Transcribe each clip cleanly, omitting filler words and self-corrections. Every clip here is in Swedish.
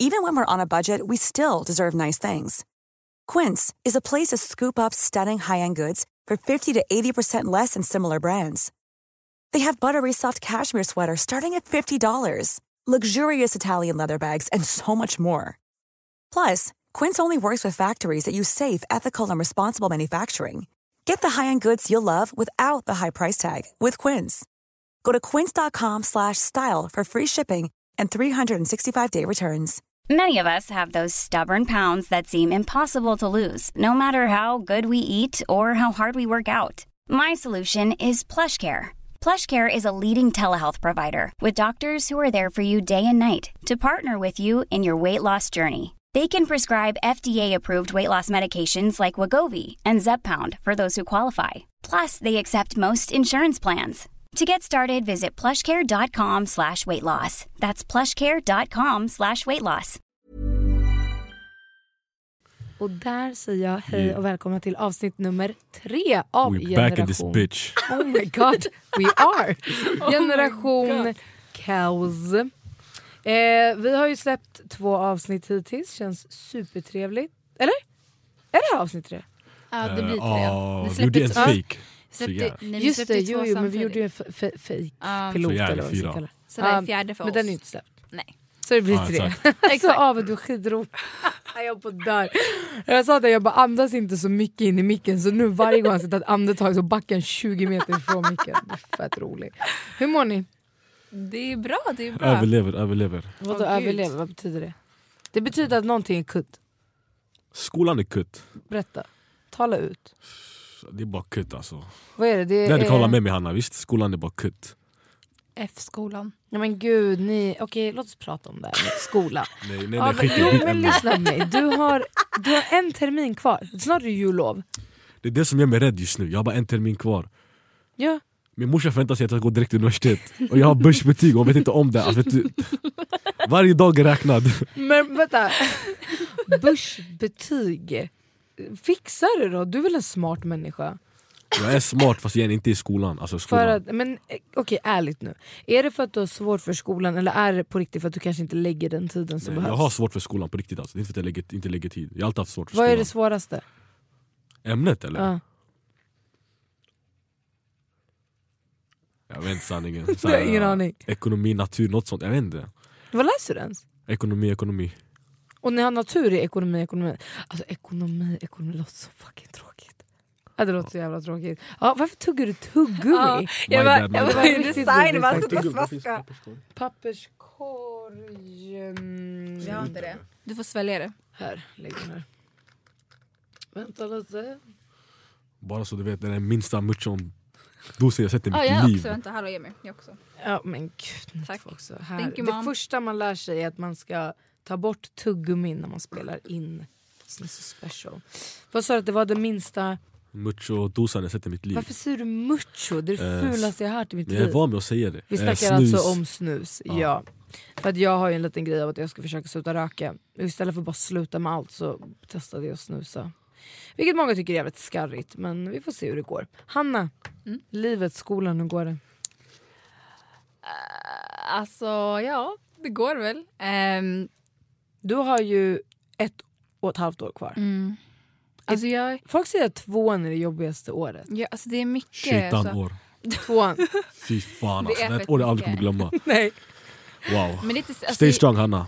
Even when we're on a budget, we still deserve nice things. Quince is a place to scoop up stunning high-end goods for 50 to 80% less than similar brands. They have buttery soft cashmere sweaters starting at $50, luxurious Italian leather bags, and so much more. Plus, Quince only works with factories that use safe, ethical, and responsible manufacturing. Get the high-end goods you'll love without the high price tag with Quince. Go to quince.com/style for free shipping and 365-day returns. Many of us have those stubborn pounds that seem impossible to lose, no matter how good we eat or how hard we work out. My solution is PlushCare. PlushCare is a leading telehealth provider with doctors who are there for you day and night to partner with you in your weight loss journey. They can prescribe FDA-approved weight loss medications like Wegovy and Zepbound for those who qualify. Plus, they accept most insurance plans. To get started, visit plushcare.com/weightloss. That's plushcare.com/weightloss. Och där säger jag hej och välkomna till avsnitt nummer 3 av We're Generation. back in this bitch. Oh my god, we are. Generation Kaos. Vi har ju släppt 2 avsnitt hittills, känns supertrevligt. Eller? Är det här avsnitt 3? Ja, det blir 3. Vi gjorde en fake. Just det, jo, men vi gjorde ju en fake pilot eller vad vi ska kalla. Så det är 4:e för oss. Men den är inte släppt. Nej. Så det blir 3. Så av du skidrot. Jag på där. Jag sa att jag bara andas inte så mycket in i micken, så nu varje gång jag sätter ett andetag så backar 20 meter ifrån micken. Det är fett roligt. Hur mår ni? Det är bra, det är bra. Överlever. Vadå överlever? Vad betyder det? Det betyder att någonting är kutt. Skolan är kutt. Berätta. Tala ut. Det är bara kutt alltså. Vad är det? Det är... hålla med mig, Hanna, visst? Skolan är bara kutt. F-skolan. Ja men gud, okej, låt oss prata om det här med skola. Nej, men lyssna på mig. Du har en termin kvar. Snart är det jullov. Det är det som gör mig rädd just nu. Jag har bara en termin kvar. Ja. Min morsa förväntar sig att jag går direkt till universitet. Och jag har börsbetyg och vet inte om det. Alltså, vet du, varje dag är räknad. Men vänta. Börsbetyg. Fixar du då? Du är väl en smart människa? Jag är smart fast jag är inte i skolan. Alltså skolan. Men okej, ärligt nu. Är det för att du har svårt för skolan, eller är det på riktigt för att du kanske inte lägger den tiden som behövs? Jag har svårt för skolan på riktigt alltså. Det är inte för att jag inte lägger tid. Jag har alltid haft svårt för skolan. Vad är det svåraste? Ämnet eller? Ja. Jag vet inte sanningen. Jag har ingen aning. Ekonomi, natur, något sånt. Jag vet inte. Vad läser du ens? Ekonomi. Och ni har natur i ekonomi. Alltså ekonomi låter så fucking tråkigt. Ja, det låter så jävla tråkigt. Ja, varför tuggar du tuggummi? Jag var ju design, man ska smaska. Papperskorg. Jag har inte det. Du får svälja det. Här, lägg den här. Vänta lite. Bara så du vet, det är den minsta muchon dosen jag sett i mitt jag liv. också, vänta, här har jag med. Jag också. Ja, men gud. Tack. Också. Här. Thank you, det mom. första man lär sig är att man ska ta bort tuggummin när man spelar in. Så special. Vad sa du att det var det minsta... Mucho-dosan jag sett i mitt liv. Varför säger du mucho? Det är det fulaste jag har hört i mitt liv. Jag är van med att säga det. Vi snackar alltså om snus. Ja. För att jag har ju en liten grej av att jag ska försöka sluta röka. Istället för att bara sluta med allt så testade jag att snusa. Vilket många tycker är jävligt skarrigt. Men vi får se hur det går. Hanna, livet, skolan, hur går det? Alltså, ja, det går väl. Du har ju 1,5 år kvar. Alltså folk säger att 2:an är det jobbigaste året. Ja, alltså det är mycket. 21 år. 2:an. Fy fan alltså. Det är ett år jag aldrig kommer glömma. Nej. Wow. Men lite, alltså, stay strong, Hanna.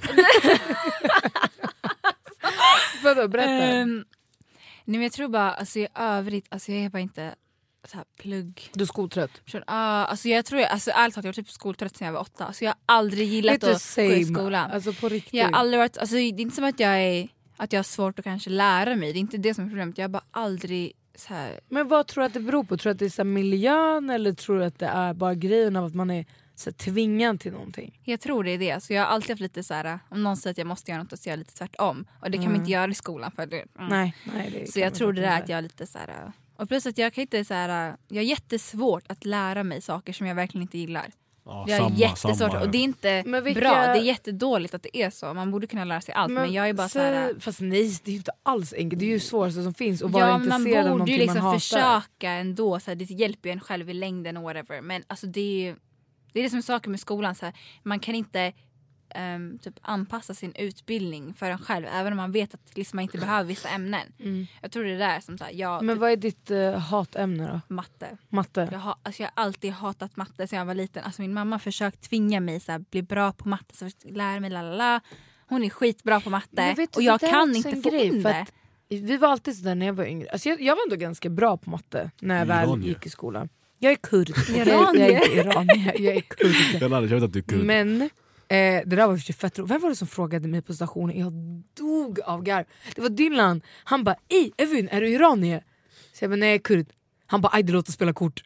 Vadå, berätta. Nej, men jag tror bara, alltså i övrigt, alltså jag är bara inte så här plugg. Du är skoltrött? Alltså jag tror, alltså ärligt talat, jag var typ skoltrött sedan jag var 8. Alltså jag har aldrig gillat att gå i skolan. Alltså på riktigt. Jag har aldrig varit, alltså det är inte som att jag har svårt att kanske lära mig. Det är inte det som är problemet. Jag har bara aldrig så här. Men vad tror du att det beror på? Tror du att det är så här miljön, eller tror du att det är bara grejen av att man är så tvingad till någonting? Jag tror det är det. Så jag har alltid haft lite så här, om någon säger att jag måste göra något så gör jag lite tvärtom. Och det kan man inte göra i skolan för det. Nej, det så jag tror det är att jag är lite så här. Och plus att jag kan inte så här, jag har jättesvårt att lära mig saker som jag verkligen inte gillar. Jag är jättesvårt och det är inte bra, det är jättedåligt att det är så. Man borde kunna lära sig allt, men jag är bara så här. Fast nej, det är ju inte alls enkelt. Det är ju svåraste som finns att vara intresserad av någonting liksom man hatar. försöka ändå, så här, det hjälper ju en själv i längden och whatever. Men alltså det är det som är saker med skolan så här, man kan inte typ anpassa sin utbildning för en själv, även om man vet att liksom man inte behöver vissa ämnen. Jag tror det är där som så men vad är ditt hatämne då? Matte. Jag har alltid hatat matte sedan jag var liten. Alltså min mamma försökt tvinga mig så här, bli bra på matte, så lära mig lalala. Hon är skitbra på matte och jag kan inte få in det. Vi var alltid sådär när jag var yngre. Alltså jag var ändå ganska bra på matte när jag väl gick i skolan. Jag är kurd. Jag är inte iranier. Jag är kurd. Jag vet att du är kurd. Men det där var ju fett roligt. Vem var det som frågade mig på stationen? Jag dog av garv. Det var Dylan. Han bara, Evin, är du iranier? Så jag bara, nej, jag är kurd. Han bara, det låter spela kort.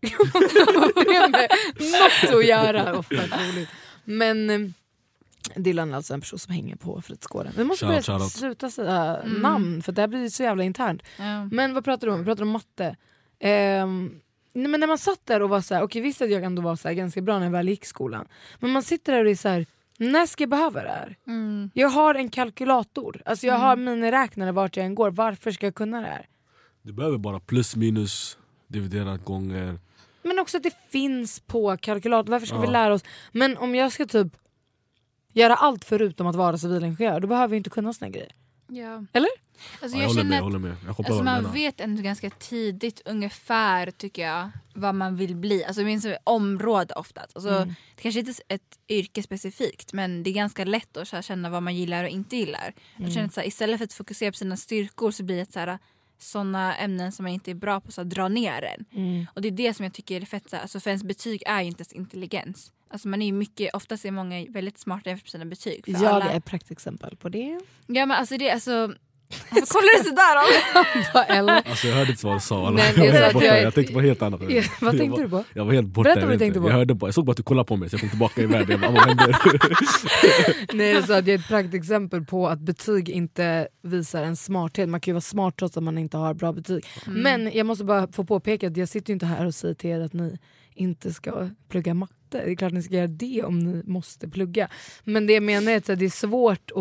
Något att göra. Och fett roligt. Men Dylan är alltså en person som hänger på fritidsgården. Vi måste börja sluta säga namn, för det här blir så jävla internt. Men vad pratar du om? Vi pratar om matte. Men när man satt där och var så här, okej, visst att jag ändå var så här ganska bra när jag väl gick i skolan. Men man sitter där och är så här, när ska jag behöva det här? Jag har en kalkylator. Alltså jag har miniräknare vart jag än går. Varför ska jag kunna det här? Du behöver bara plus minus, dividerat gånger. Men också att det finns på kalkylator. Varför ska vi lära oss? Men om jag ska typ göra allt förutom att vara civilingenjör, då behöver vi inte kunna såna grejer. Ja. Eller? Alltså jag håller med. Alltså man vet ändå ganska tidigt ungefär, tycker jag, vad man vill bli. Alltså det finns ett område oftast. Alltså, det kanske inte är ett yrke specifikt, men det är ganska lätt att så här, känna vad man gillar och inte gillar. Jag känner att så här, istället för att fokusera på sina styrkor så blir det så här, såna ämnen som man inte är bra på, så dra ner den. Och det är det som jag tycker är fett. Alltså, för ens betyg är ju inte ens intelligens. Alltså man är ju mycket, oftast är många väldigt smarta efter sina betyg. För jag är ett praktexempel på det. Ja, men alltså det, alltså kollar du så där då? Alltså jag hörde inte vad du sa. Jag tänkte på helt annat. Vad tänkte du på? Jag var helt borta. Berätta vad du tänkte på. Jag såg bara att du kollade på mig, så jag kom tillbaka i världen. Vad händer? Nej, så att jag är ett praktexempel på att betyg inte visar en smarthet. Man kan ju vara smart trots att man inte har bra betyg. Men jag måste bara få påpeka att jag sitter ju inte här och säger till er att ni inte ska plugga matte. Det är klart ni ska göra det om ni måste plugga. Men det jag menar är att det är svårt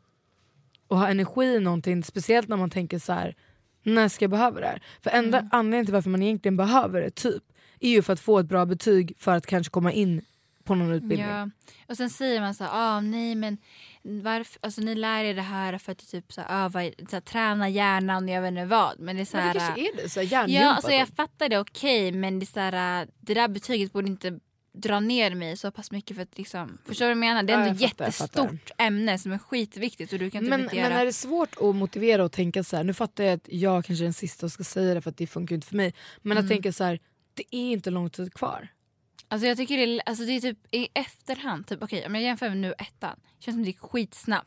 att ha energi i någonting, speciellt när man tänker så här: när ska jag behöva det här? För enda anledningen till varför man egentligen behöver det typ är ju för att få ett bra betyg, för att kanske komma in på någon utbildning. Ja. Och sen säger man så här, nej men varför, alltså ni lär er det här för att typ så här, så här, träna hjärnan och jag vet inte vad. Men det är så här, men det kanske är det, så här, ja, alltså jag fattar det, okej, men det är så här, det där betyget borde inte dra ner mig så pass mycket, för att liksom, förstår du vad jag menar? Det är ändå ett jättestort ämne som är skitviktigt och du kan inte men är det svårt att motivera och tänka så här, nu fattar jag att jag kanske är den sista och ska säga det för att det funkar inte för mig, men att tänka så här, det är inte lång tid kvar. Alltså jag tycker det är typ i efterhand typ, okej, om jag jämför med nu ettan, det känns som det gick skitsnabbt.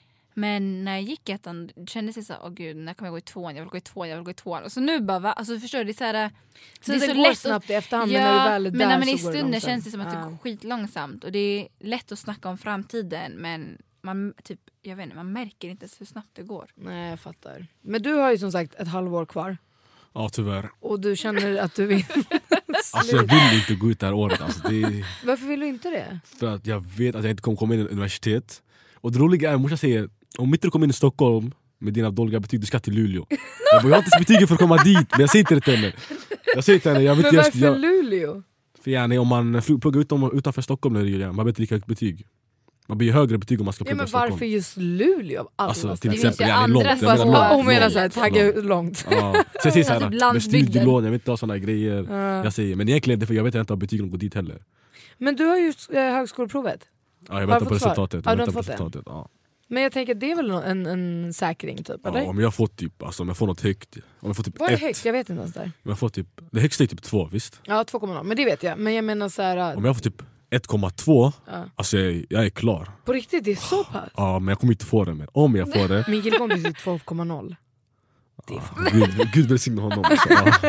Men när jag gick ettan kändes det så här, gud, när kommer jag gå i tvåan? Jag vill gå i tvåan. Och så nu bara, va? Alltså förstår du, det är så här, det är så går lätt snabbt i efterhand, men när du väl är där, men i så stunden känns det som att det går skitlångsamt. Och det är lätt att snacka om framtiden, men man typ, jag vet inte, man märker inte hur snabbt det går. Nej, jag fattar. Men du har ju som sagt ett halvår kvar. Ja, tyvärr. Och du känner att du vill alltså jag vill inte gå ut det här året, alltså, Varför vill du inte det? För att jag vet att jag inte kommer komma in i universitet. Och det roliga är, morsan säger, om inte du kommer in i Stockholm med dina dåliga betyg, du ska till Luleå. Jag har inte betygen för att komma dit, men jag säger inte det till henne. Jag säger till henne, jag vet, men varför Luleå? För gärna, om man pluggar utanför Stockholm, man vet inte lika högt betyg. Man blir högre betyg om man ska plugga i Stockholm. Men varför just Luleå? Alltså till exempel, jag är långt. Hon menar såhär, tagga långt. Så jag säger såhär, med studielån, jag vet inte ha såna grejer. Jag säger, men egentligen det, för jag vet inte om betygen går dit heller. Men du har ju högskoleprovet. Ja, jag väntar på resultatet. Ja. Men jag tänker, det är väl en säkring typ, eller? Ja, om jag får typ, alltså om jag får något högt. Om jag får typ vad är högt? Jag vet inte ens där. Om jag får typ, det högsta är typ 2, visst? Ja, 2,0, men det vet jag. Men jag menar så här, om jag får typ 1,2, alltså jag är klar. På riktigt, det är så pass? Ja, men jag kommer inte få det. Men om jag får det... Min killkompis är 2,0. Gud välsigne honom. Alltså,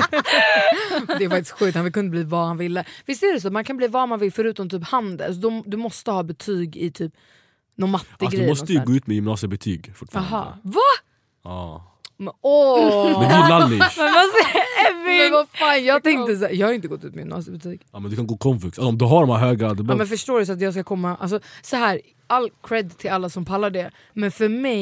det är faktiskt sjukt, han kunde bli vad han ville. Visst är det så, man kan bli vad man vill förutom typ handel. Du måste ha betyg i typ någon mattegrej. Alltså, du måste ju gå ut med gymnasiebetyg fortfarande. Jaha, va? Ja. Men det är lallish. Men vad fan, jag tänkte så här, jag har inte gått ut med gymnasiebetyg. Ja, men du kan gå komvux. Alltså, om du har de här höga... Ja, men förstår du, så att jag ska komma... Alltså, så här, all cred till alla som pallar det. Men för mig,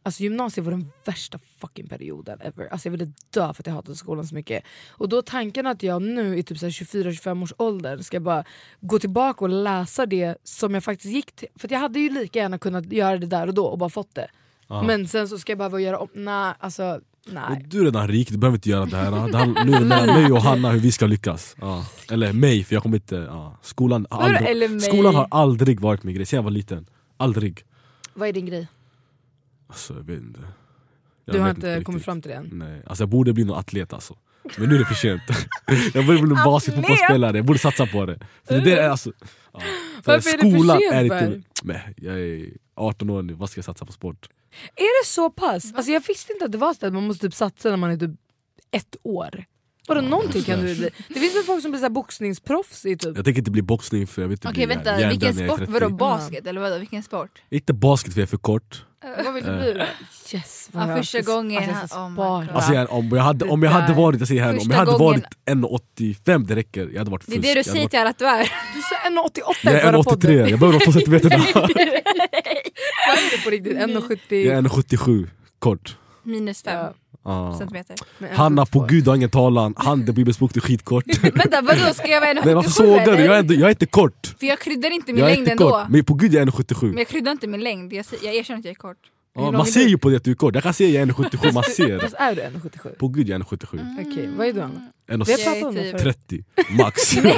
Alltså gymnasiet var den värsta fucking perioden ever. Alltså jag ville dö för att jag hatade skolan så mycket. Och då tanken att jag nu i typ 24-25 års ålder ska bara gå tillbaka och läsa det som jag faktiskt gick till. För att jag hade ju lika gärna kunnat göra det där och då och bara fått det. Men sen så ska jag bara göra om. Nej. Men du är redan rik, du behöver inte göra det här. Nu är det mellan mig och Hanna hur vi ska lyckas. Eller mig, för jag kommer inte... Skolan har aldrig varit min grej sen jag var liten. Aldrig. Vad är din grej? Alltså, jag vet inte. Du har inte kommit fram till det än? Nej, alltså jag borde bli någon atlet alltså. Men nu är det för sent. Jag borde bli någon basketfotbollsspelare. Jag borde satsa på det. För det är alltså... Varför är det för sent för? Men jag är 18 år nu, vad ska jag satsa på sport? Är det så pass? Alltså jag visste inte att det var så att man måste typ satsa när man är typ 1 år. Vadå någonting kan du bli? Det finns väl folk som blir så här boxningsproffs i typ... Jag tänker inte bli boxning för jag vet inte. Okej vänta, vilken sport? Vadå basket eller vadå? Vilken sport? Inte basket för jag är för kort. Vad vill du bli då? Yes, första gången om jag hade varit, jag säger här, om jag hade varit 1,85 det räcker. Jag hade varit fusk. Det är det du säger till alla att du är. Du sa 1,88 jag är 1,83. Jag behöver 2 centimeter. Vad är det på riktigt? 1,70? Jag är 1,77 kort. -5 centimeter. Hanna på gud har ingen talan. Han det bibelspråk till skitkort. Vänta, vadå ska jag vara 1,77? Men varför sågar du? Jag är inte kort. För jag kryddar inte min längd ändå. Men på gud jag är 1,77. Men jag kryddar inte min längd. Jag erkänner att jag är kort. Man ser ju på det att du är kort. Jag kan se jag är 1,77. Man ser. Fast är du 1,77? På gud jag är 1,77. Okej, vad är du Anna? 30 max. Jag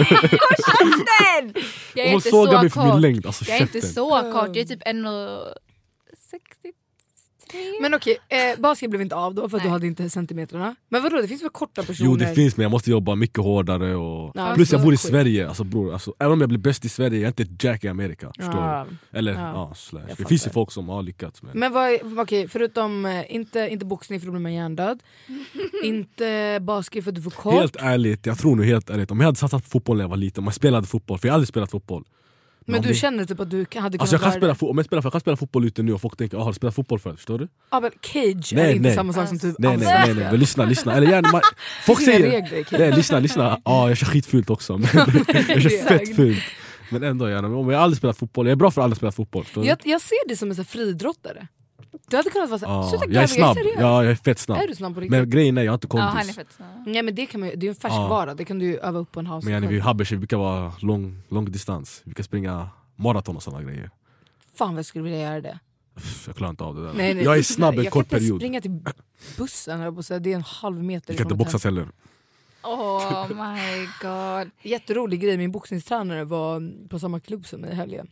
är inte så kort. För min längd, alltså, jag är inte så kort. Jag är typ 1,60. Men okej, basket blev inte av då för att du hade inte centimetrarna. Men vadå, det finns väl korta personer? Jo det finns, men jag måste jobba mycket hårdare och... plus jag bor i Sverige, alltså bror, alltså, även om jag blir bäst i Sverige, jag är inte ett jack i Amerika, förstår du? Eller, slash. Det finns ju folk som har lyckats med. Men okej, förutom inte boxning för då blir man hjärndöd. Inte basket för att du får kort. Helt ärligt, jag tror nu helt ärligt, om jag hade satsat på fotboll när jag var liten, om jag spelade fotboll, för jag har aldrig spelat fotboll. Men du känner typ att du hade kunnat alltså jag kan spela fotboll ute nu och folk tänker, har du spelat fotboll förut, förstår du? Ja men cage är inte samma sak som typ nej, men lyssna. Eller gärna, folk säger, lyssna. Jag kör skitfult också. Men jag kör fett fult. Men ändå gärna, om jag aldrig spelat fotboll, jag är bra för att aldrig spela fotboll. Jag ser det som en sån friidrottare. Du hade kunnat vara så jag är snabb. Jag är fett snabb. Är du snabb på riktigt? Men grejen är jag har inte kondis. Han är fett snabb. Nej men det kan man, det är ju en färskvara. Det kan du ju öva upp på en house. Men vi Habbers, vi brukar vara lång distans. Vi kan springa maraton och såna grejer. Fan vad jag skulle vilja göra det. Jag klarar inte av det där. Nej, jag är snabb en kort period. Jag kan inte springa till bussen. Det är en halv meter. Jag kan inte boxas heller. Oh my god. Jätterolig grej, min boxningstränare var på samma klubb som mig i helgen.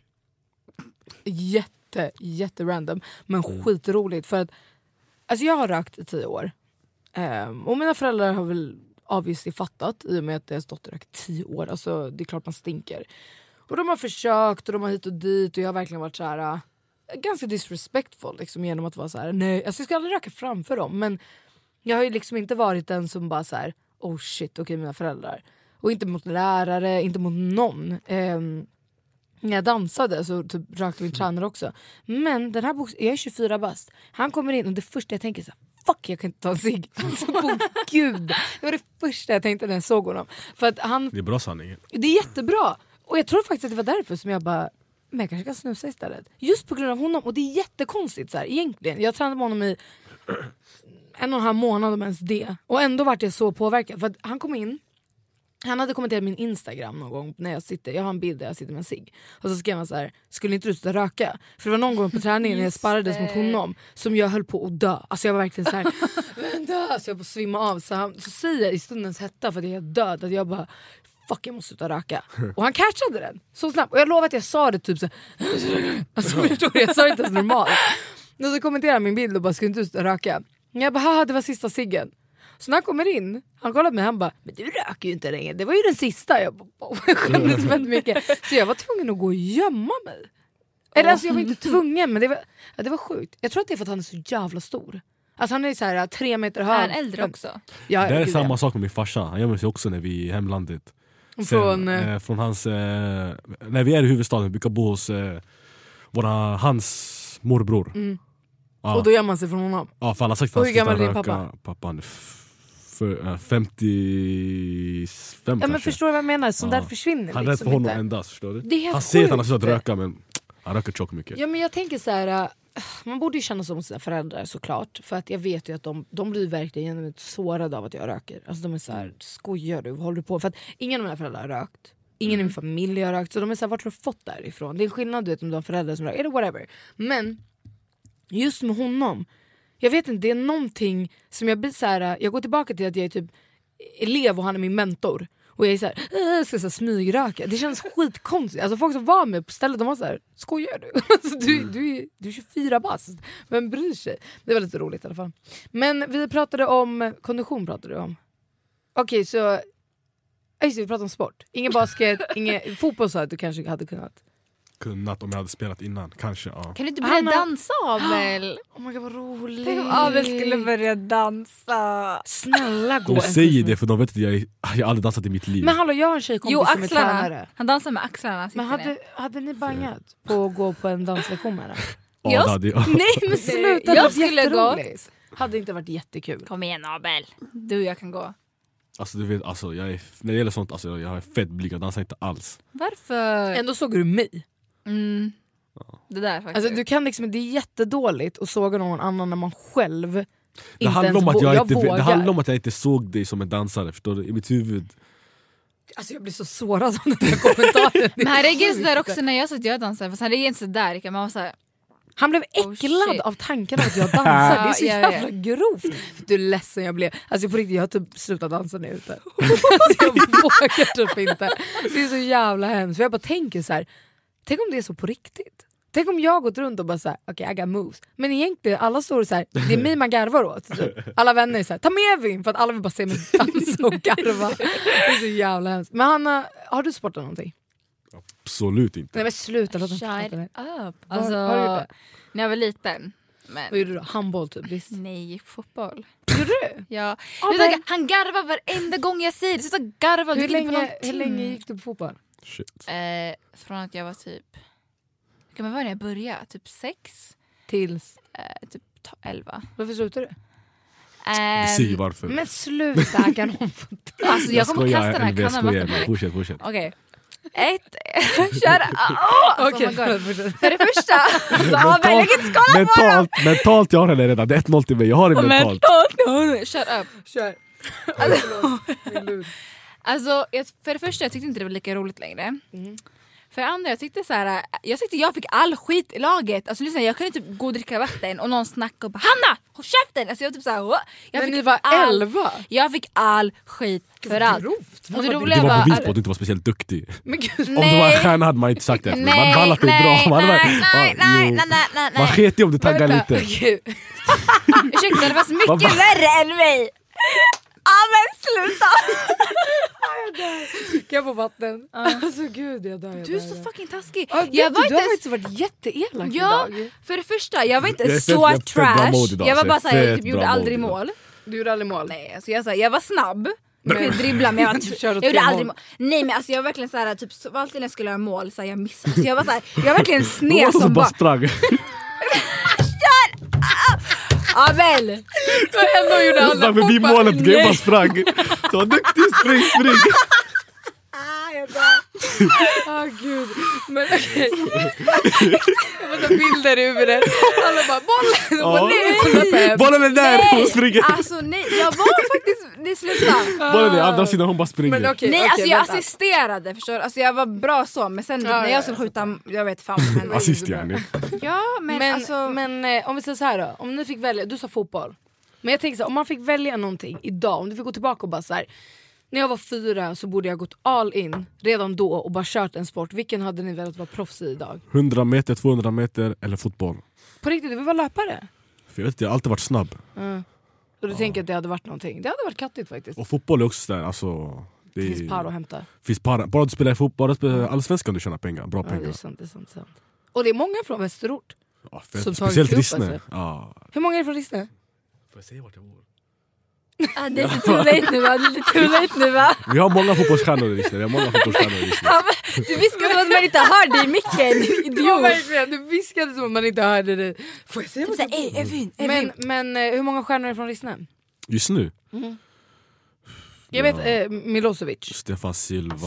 Jätte random. Men skitroligt för att alltså jag har rökt i 10 år. Och mina föräldrar har väl obviously fattat i och med att deras dotter rökt 10 år. Alltså det är klart man stinker. Och de har försökt och de har hit och dit och jag har verkligen varit så här ganska disrespectful liksom, genom att vara så här nej, alltså jag ska aldrig röka framför dem, men jag har ju liksom inte varit den som bara så här oh shit, okej, mina föräldrar. Och inte mot lärare, inte mot någon. När jag dansade så typ rökte min tränare också. Men den här jag är 24 bast. Han kommer in och det första jag tänker så här, fuck, jag kan inte ta en cigg. Alltså på gud. Det var det första jag tänkte när jag såg honom. För att han, det är bra sanning. Det är jättebra. Och jag tror faktiskt att det var därför som jag bara, men jag kanske kan snusa istället. Just på grund av honom. Och det är jättekonstigt så här, egentligen. Jag tränade med honom i 1,5 månad om ens det. Och ändå vart jag så påverkad. För att han kom in, han hade kommenterat min Instagram någon gång när jag har en bild där jag sitter med en cigg. Och så skrev han så här, skulle inte du sluta röka? För det var någon gång på träningen när jag sparrades mot honom som jag höll på att dö. Alltså jag var verkligen så här, vänta, så jag på att svimma av. Så säger jag i stundens hetta för att jag är död, att jag bara, fuck, jag måste sluta röka. Och han catchade den så snabbt. Och jag lovar att jag sa det typ så alltså, jag sa det inte ens normalt. Och så kommenterade han min bild och bara, skulle inte du sluta röka? Jag bara, haha, det var sista ciggen. Så när han kommer in, han kollar på mig, han bara, men du röker ju inte längre. Det var ju den sista. Jag skämdes väldigt mycket. Så jag var tvungen att gå och gömma mig. Eller alltså jag var inte tvungen, men det var sjukt. Jag tror att det är för att han är så jävla stor. Alltså han är så här 3 meter hög. Han är äldre också. Ja, det är samma sak med min farsa. Han gömmer sig också när vi är i hemlandet. Från hans när vi är i huvudstaden, vi brukar bo hos hans morbror. Ja. Och då gör man sig från honom. Ja, för han har sagt att han ska röka. Pappa? Pappan 55. Ja, men förstår du vad jag menar? Sånt där försvinner. Han är rätt för honom endast, förstår du? Det är helt han säger att han har slutat röka, men han röker tjock mycket. Ja, men jag tänker så här, man borde ju känna som sina föräldrar såklart. För att jag vet ju att de blir verkligen genuint sårade av att jag röker. Alltså de är så här, skojar du, vad håller du på? För att ingen av mina föräldrar har rökt. Ingen i min familj har rökt. Så de är så här, vart har du fått därifrån? Det är en skillnad, du vet, om du har föräldrar som röker, eller whatever. Men just med honom, jag vet inte, det är någonting som jag blir så här, jag går tillbaka till att jag är typ elev och han är min mentor. Och jag är såhär, jag ska så smygröka. Det känns skitkonstigt. Alltså folk som var med på stället, de var såhär, skojar du? Alltså, du är 24 bast. Vem bryr sig? Det var lite roligt i alla fall. Men vi pratade om, kondition pratade du om. Okej, så vi pratade om sport. Ingen basket, ingen fotboll, så att du kanske hade kunnat om jag hade spelat innan, kanske. Ja. Kan du inte börja dansa, Abel? Oh my god, vad roligt. Abel skulle börja dansa. Snälla gå. De säger det för de vet att jag aldrig dansat i mitt liv. Men hallå, jag har en tjejkompis som är tränare. Han dansar med axlarna. Men hade ni bangat på att gå på en danslektion med det? Ja, nej, men sluta. Jag skulle gå. Hade inte varit jättekul. Kom igen, Abel. Du och jag kan gå. Alltså du vet, alltså, när det gäller sånt, alltså, jag är fett blyg, jag dansar inte alls. Varför? Ändå såg du mig. Det där faktiskt. Alltså, du kan liksom, det är jättedåligt att såga någon annan när man själv det handlar om att jag inte såg dig som en dansare, förstår du? I mitt huvud. Alltså jag blir så sårad av den här kommentaren. Men han reagerade sådär också när jag sa att jag dansade. Fast han reagerade inte sådär. Man var såhär, han blev äcklad av tanken att jag dansar. Det är så jävla grovt. Du är ledsen jag blev. Alltså på riktigt, jag har typ slutat dansa nu ute. Alltså, jag vågar typ inte. Det är så jävla hemskt. För jag bara tänker så här. Tänk om det är så på riktigt. Tänk om jag har gått runt och bara såhär, okej, I got moves. Men egentligen, alla står så här, det är mig man garvar åt. Typ. Alla vänner är såhär, ta med Vin, för att alla vill bara se mig dansa och garva. Det är så jävla hemskt. Men Hanna, har du sportat någonting? Absolut inte. Nej men sluta, låt dem prata. Alltså, har du gjort det? När jag var liten. Men... Vad gjorde du då? Handboll typ? Visst? Nej, fotboll. Gjorde du? Ja. Han garvar varenda gång jag säger det. Så garvar. Hur länge gick du på fotboll? Shit. Från att jag var typ... Kan man vara när jag började? Typ 6 tills typ 11. Varför slutade du? Det säger varför. Men sluta, kan hon få alltså jag kommer kasta den här kannan vatten på dig. Fortsätt. Okej. För det första mentalt jag har henne redan. Det är 1-0 till mig. Jag har det mentalt. Shut up. Kör. Alltså för det första jag tyckte inte det var lika roligt längre. För det andra, jag tyckte jag fick all skit i laget. Alltså lyssna, jag kunde typ gå och dricka vatten och någon snackade och bara, Hanna, håll käften! Alltså jag typ såhär, men ni var 11? Jag fick all skit för allt. Det var bevis på att du inte var speciellt duktig. Men gud. Om du var en stjärna hade man inte sagt det. Man ballat dig bra. Nej. Man sket i om du taggar lite. Ursäkta, det var så mycket värre än mig. Men sluta! Kan jag få vatten? Alltså gud, jag dör. Du är så fucking taskig. Du har faktiskt varit jätteelak idag. För det första, jag var inte så trash. Jag var bara såhär, jag typ gjorde aldrig mål. Du gjorde aldrig mål? Nej, alltså jag var snabb. Jag kunde dribbla, men jag gjorde aldrig mål. Nej, men alltså jag var verkligen såhär, typ alltid när jag skulle göra mål så jag missade. Så jag var såhär, jag var verkligen sned som bara sprang. Abel! Ändå gjorde han sprang förbi målet, jag bara sprang. Så duktig, spring. Gud. Men okej. Jag får ta bilder i huvudet. Alla bara, bollen är där, hon springer. Alltså nej, jag var faktiskt, det slutar. Bollen är andra sidan, hon bara springer. Men nej, alltså jag assisterade, förstår. Alltså jag var bra så, men sen när jag skulle skjuta, jag vet fan. Assist gärna. Ja, men alltså. Men om vi säger så här då, om ni fick välja, du sa fotboll. Men jag tänker så här, om man fick välja någonting idag, om du fick gå tillbaka och bara så här, när jag var 4 så borde jag gått all in redan då och bara kört en sport. Vilken hade ni velat vara proffs i idag? 100 meter, 200 meter eller fotboll? På riktigt, du vill vara löpare? För jag vet inte, jag har alltid varit snabb. Och du tänker att det hade varit någonting? Det hade varit kattigt faktiskt. Och fotboll är också där, alltså... Det finns par att hämta. Finns par, bara du spelar i fotboll, bara du spelar allsvenskan du tjänar pengar, bra pengar. Det är sant. Och det är många från Västerort. Ja, speciellt Rissne. Ja. Hur många är det från Rissne? Får jag säga vart jag bor? Det är too late nu va? Vi har många fotbollsstjärnor i Rissne. Du viskade som att man inte hörde i micken. Idiot. Du viskade som att man inte hörde det. Får jag säga vad Men hur många stjärnor är från Rissne? Just nu? Jag vet Milosevic. Stefan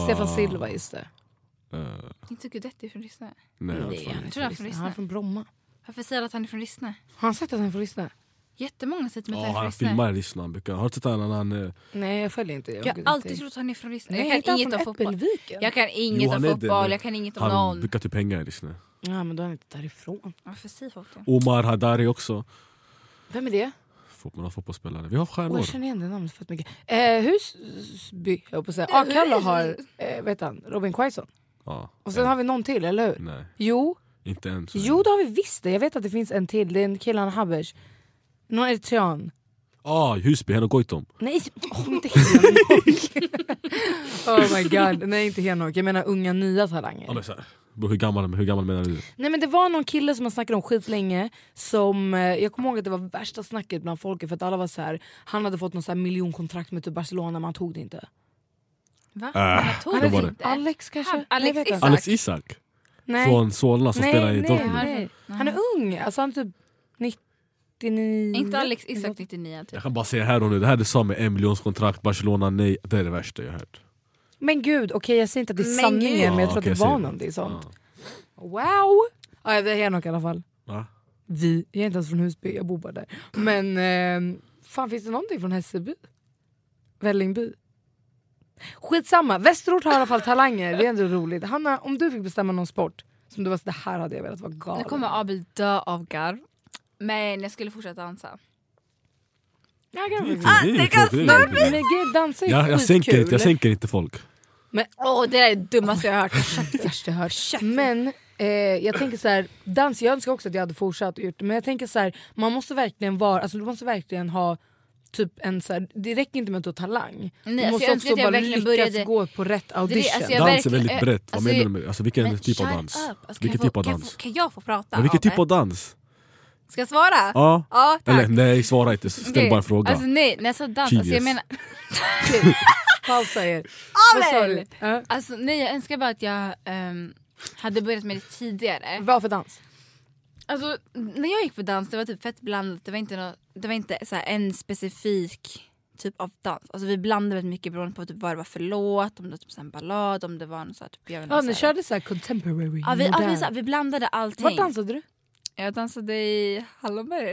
Silva, just det. Inte Guidetti från Rissne. Nej, han är från Bromma. Varför säger att han är från Rissne? Har han sagt att han är från Rissne? Jättemånga säger till mig att han är han från Rissne. filmar i Rissne. Har du sett han? Nej, jag följer inte. Jag har alltid trott att han är från Rissne. Nej, Jag kan inget om fotboll. Jag kan inget om fotboll. Jag kan inget om någon. Han brukar typ hänga i Rissne. Ja, men då är han inte därifrån. Varför säger folk det? Omar Hadari också. Vem är det? Fotbollsspelare. Vi har stjärnor. Jag känner igen det namnet för mycket. Husby, jag på att säga. Akalla har, vet han, Robin Quaison. Ja. Och sen har vi någon till, eller hur? Nej. Jo. Inte än. Jo, då har vi visst det. Jag vet att det finns en till. Det är en kille, han Habesh. Någon eritrean. Husby, Henok Goitom. Nej, inte Henok. Oh my god, nej inte Henok. Jag menar unga nya talanger. Hur gammal menar du? Nej, men det var någon kille som man snackade om skitlänge. Som, jag kommer ihåg att det var värsta snacket bland folket. För att alla var så här. Han hade fått någon så här miljonkontrakt med typ Barcelona, men han tog det inte. Va? Han tog det inte? Alex kanske? Alex Isak? Nej. Från Solna som spelar i Dortmund. Nej. Han är ung, alltså han är typ 99. Inte Alex Isak 99 typ. Jag kan bara säga här och nu, det här du sa med 1 miljonskontrakt, Barcelona, nej, det är det värsta jag har hört. Men gud, okej, jag säger inte att det är sanningen, men jag tror att det var någonting sånt. Wow! Ja, det är Henok i alla fall. Va? Jag är inte ens från Husby, jag bor bara där. Men fan, finns det någonting från Hässelby? Vällingby? Skitsamma, Västerort har i alla fall talanger. Det är ändå roligt. Hanna, om du fick bestämma någon sport som du var så, det här hade jag velat vara galen. Nu kommer Abel dö av garv. Men jag skulle fortsätta dansa. Jag kan dansa är jag sänker inte folk. Men det är det dummaste jag har hört. Men jag tänker så här, dans, jag önskar också att jag hade fortsatt och gjort det, men jag tänker så här, man måste verkligen vara, alltså du måste verkligen ha typ en så här, det räcker inte med att du har talang. Nej, du måste också bara lyckas gå på rätt audition. Dans är väldigt brett. Vad menar du med? Alltså vilken typ av dans? Vilken typ av dans? Kan jag få prata? Men vilken typ av dans? Ska jag svara? Ja. Tack. Eller nej, svara inte. Ställ bara en fråga. Alltså nej, när jag sa dans, alltså, jag menar... Pausa er. Alltså nej, jag önskar bara att jag hade börjat med det tidigare. Vad för dans? Alltså när jag gick på dans, det var typ fett blandat. Det var inte så här en specifik typ av dans. Alltså vi blandade väldigt mycket beroende på typ vad det var för låt, om det var typ en ballad, om det var något så här, typ, jag vet inte, ni körde så här contemporary. Vi blandade allting. Var dansade du? Jag dansade i Hallonberg.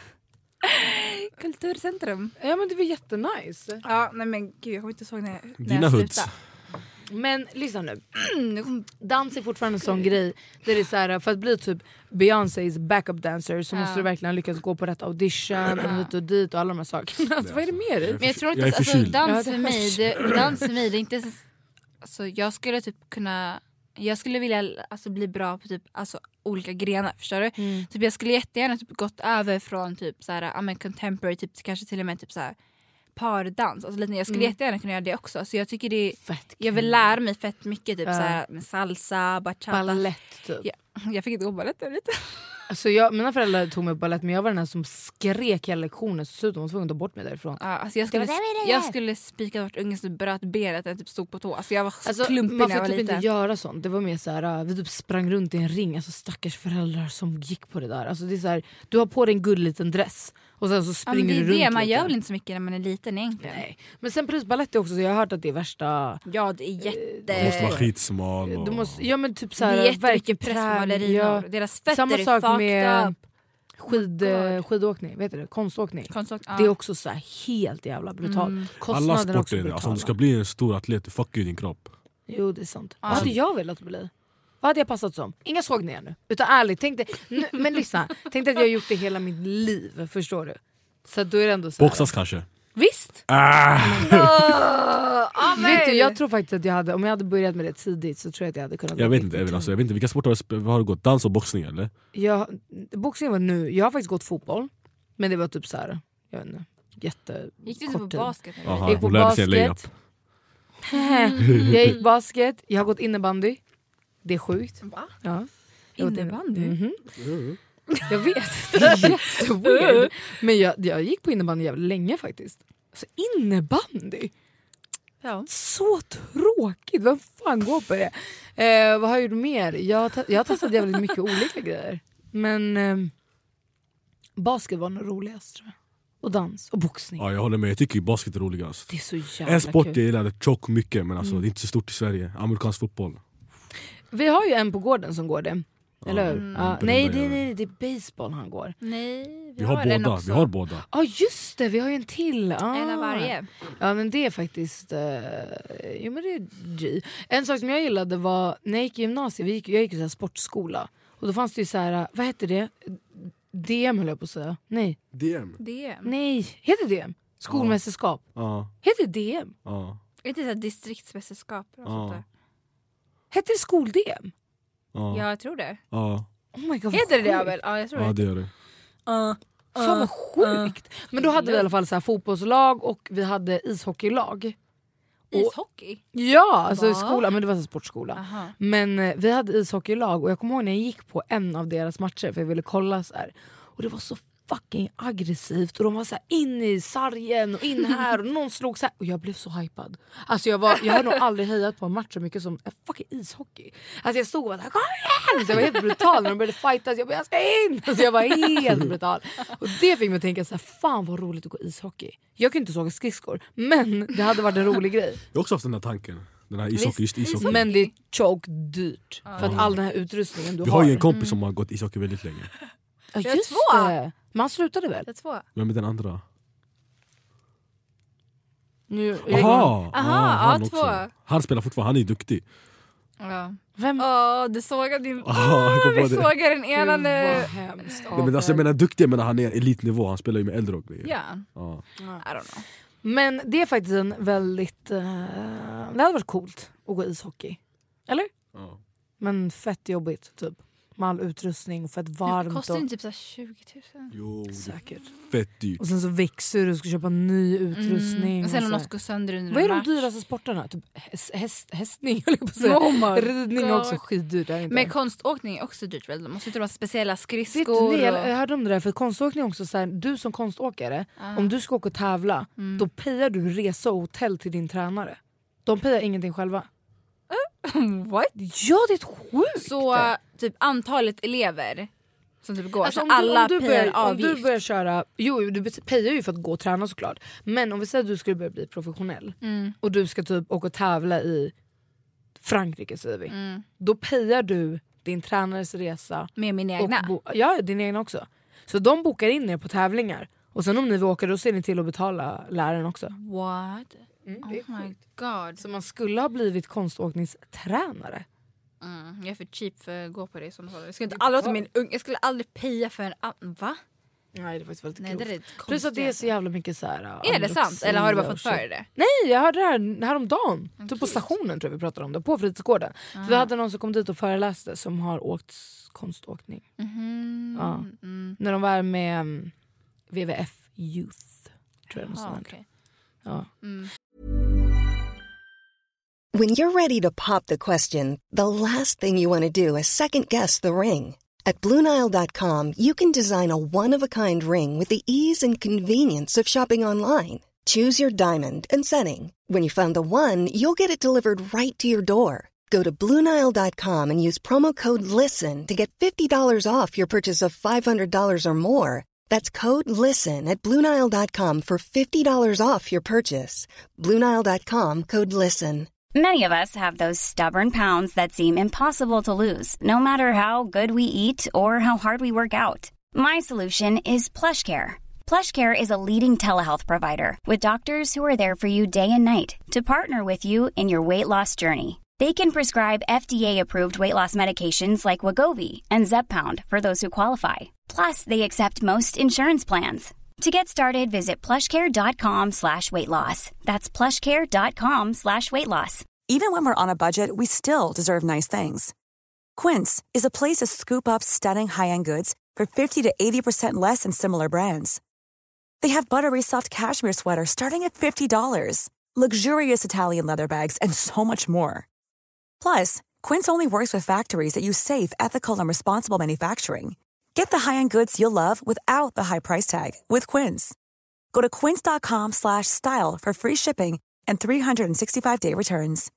Kulturcentrum. Ja, men det var jättenice. Ja, nej men gud, jag kommer inte ihåg när Dina jag hoods. slutade. Men lyssna nu. Dans är fortfarande en sån grej. Det är så här, för att bli typ Beyoncés backup dancer så måste du verkligen lyckas gå på rätt audition och hit och dit och alla de här sakerna. Alltså, vad är det med dig? Men jag tror inte alltså, dans för mig det är inte så, alltså, jag skulle typ kunna, jag skulle vilja alltså, bli bra på typ alltså, olika grenar, förstår du? Typ, jag skulle jättegärna typ gått över från typ så här, contemporary typ kanske till och med typ så här pardans, alltså lite, jag skulle jättegärna kunna göra det också, så jag tycker det är fett, jag vill lära mig fett mycket typ så här, med salsa, bachata, ballett typ. Jag fick inte gå ballett lite. Alltså mina föräldrar tog mig på ballett, men jag var den här som skrek hela lektionen, så de var tvungna att ta bort mig därifrån. Alltså jag skulle spika bort ungen som bröt benet och typ stod på tå. Alltså jag var så klumpig när jag jag var typ liten. inte göra sånt. Det var mer så här, vi typ sprang runt i en ring, alltså stackars föräldrar som gick på det där. Alltså det är så här, du har på dig en gullig liten dress och sen så springer du runt. Det man lite. gör väl inte så mycket när man är liten egentligen. Nej. Men sen ballett är också så jag har hört att det är värsta. Ja, det är Du måste vara skitsmal och... Du måste, ja men typ så här, det är jättemycket press på ballerinor. Deras fötter samma är sak med up. skidåkning, vet du det? Konståkning. Ja. Det är också så här helt jävla brutalt. Alla sporter är det. Alltså, om du ska bli en stor atlet, du fuckar ju din kropp. Jo, det är sant. Vad hade jag velat bli? Vad hade jag passat som? Inga sågningar nu. Utan ärligt, men lyssna. Tänkte att jag har gjort det hela mitt liv, förstår du? Så då är det ändå så här. Boxas kanske? Visst! Vet du, jag tror faktiskt att jag hade, om jag hade börjat med det tidigt så tror jag att jag hade kunnat. Jag vet inte vilka sporter har du gått? Dans och boxning eller? Boxning var nu, jag har faktiskt gått fotboll. Men det var typ så här, jag vet inte, gick du inte på basket? Aha, hon lärde sig layup. Jag gick basket, jag har gått innebandy. Det är sjukt. Va? Ja. Innebandy? Jag vet, det är jätteweird. Men jag gick på innebandy jävligt länge faktiskt. Alltså innebandy? Ja. Så tråkigt, vem fan går på det? Vad har jag gjort mer? Jag har testat jävligt mycket olika grejer. Men basket var nog roligast tror jag. Och dans och boxning. Ja, jag håller med, jag tycker basket är roligast. Det är så jävla en sport kul. jag gillade tjock mycket, men alltså, det är inte så stort i Sverige. Amerikansk fotboll. Vi har ju en på gården som går det. Eller hur? Nej, det är baseball han går. Nej, vi har båda. Ja, just det, vi har ju en till. En av varje. Ja, men det är faktiskt jo, men det är G. En sak som jag gillade var när jag gick i gymnasiet, jag gick i så här sportskola. Och då fanns det ju så här, vad heter det? DM höll jag på att säga. Nej. DM. Nej, heter DM? Skolmästerskap. Heter DM? Är det så här distriktsmästerskap och sånt där? Heter det skol-DM? Ja, jag tror det. Oh my God, heter det väl? Ja, jag tror det. Ja, det är det. Fan vad sjukt. Men då hade vi i alla fall så här fotbollslag och vi hade ishockeylag. Ishockey? Ja, alltså i skolan, men det var en sportskola. Aha. Men vi hade ishockeylag och jag kommer ihåg när jag gick på en av deras matcher för jag ville kolla så här. Och det var så fucking aggressivt och de var så här in i sargen och in här och någon slog så här och jag blev så hypad. Alltså jag har nog aldrig hejat på en match så mycket som fucking ishockey. Alltså jag stod och var såhär, kom igen! Så jag var helt brutal när de började fightas. Jag ska in! Alltså jag var helt brutal. Och det fick mig att tänka så här, fan vad roligt att gå ishockey. Jag kunde inte såga skridskor, men det hade varit en rolig grej. Jag har också haft den här tanken. Den här ishockey. Men det är choke dyrt. För att all den här utrustningen du har. Vi har ju en kompis som har gått ishockey väldigt länge. Ja, just det. Man slutade väl? Men med den andra. Han också. Han spelar fortfarande, han är duktig. Ja. Vem? Du sågade din... vi sågar den ena nu. Men alltså, jag menar duktig, men han är elitnivå. Han spelar ju med äldre och grejer. I don't know. Men det är faktiskt en väldigt... det hade varit coolt att gå ishockey. Eller? Ja. Men fett jobbigt, typ. Med all utrustning och fett varmt. Det kostar ju typ så 20 000. Jo, säkert. Fett dyrt. Och sen så växer du och ska köpa ny utrustning. Och sen om något går sönder under vad är match? de dyraste sporterna? Typ hästning, eller på att säga. Ridning är också skitdyrt. Men konståkning är också dyrt väl? De måste inte vara speciella skridskor. Vet du, jag hörde om det där, för konståkning är också så här, du som konståkare, om du ska åka och tävla, då payar du resa och hotell till din tränare. De payar ingenting själva. What? Ja, det är sjukt. Så typ antalet elever som typ går, alltså, så alla payar avgift. Om du börjar köra, du payar ju för att gå och träna såklart. Men om vi säger att du skulle börja bli professionell och du ska typ åka och tävla i Frankrike, säger vi. Då payar du din tränares resa. Med min egna? Ja, din egna också. Så de bokar in er på tävlingar. Och sen om ni vill åka, då ser ni till att betala läraren också. What? Oh my god. Så man skulle ha blivit konståkningstränare. Jag är för cheap för att gå på det. Jag skulle jag skulle aldrig paya för en... Va? Nej, det är faktiskt väldigt klokt. Det är plus att det är så jävla mycket så här. Är det sant? Eller har du bara fått för det? Nej, jag hörde det här om dagen. Typ på stationen tror jag vi pratade om det. På fritidsgården. För vi hade någon som kom dit och föreläste som har åkt konståkning. När de var med WWF Youth. Tror jag okay. When you're ready to pop the question, the last thing you want to do is second guess the ring. At BlueNile.com, you can design a one-of-a-kind ring with the ease and convenience of shopping online. Choose your diamond and setting. When you find the one, you'll get it delivered right to your door. Go to BlueNile.com and use promo code LISTEN to get $50 off your purchase of $500 or more. That's code LISTEN at BlueNile.com for $50 off your purchase. BlueNile.com, code LISTEN. Many of us have those stubborn pounds that seem impossible to lose, no matter how good we eat or how hard we work out. My solution is PlushCare. PlushCare is a leading telehealth provider with doctors who are there for you day and night to partner with you in your weight loss journey. They can prescribe FDA-approved weight loss medications like Wegovy and Zepbound for those who qualify. Plus, they accept most insurance plans. To get started, visit plushcare.com/weightloss. That's plushcare.com/weightloss. Even when we're on a budget, we still deserve nice things. Quince is a place to scoop up stunning high-end goods for 50 to 80% less than similar brands. They have buttery soft cashmere sweaters starting at $50, luxurious Italian leather bags, and so much more. Plus, Quince only works with factories that use safe, ethical, and responsible manufacturing. Get the high-end goods you'll love without the high price tag with Quince. Go to quince.com/style for free shipping and 365-day returns.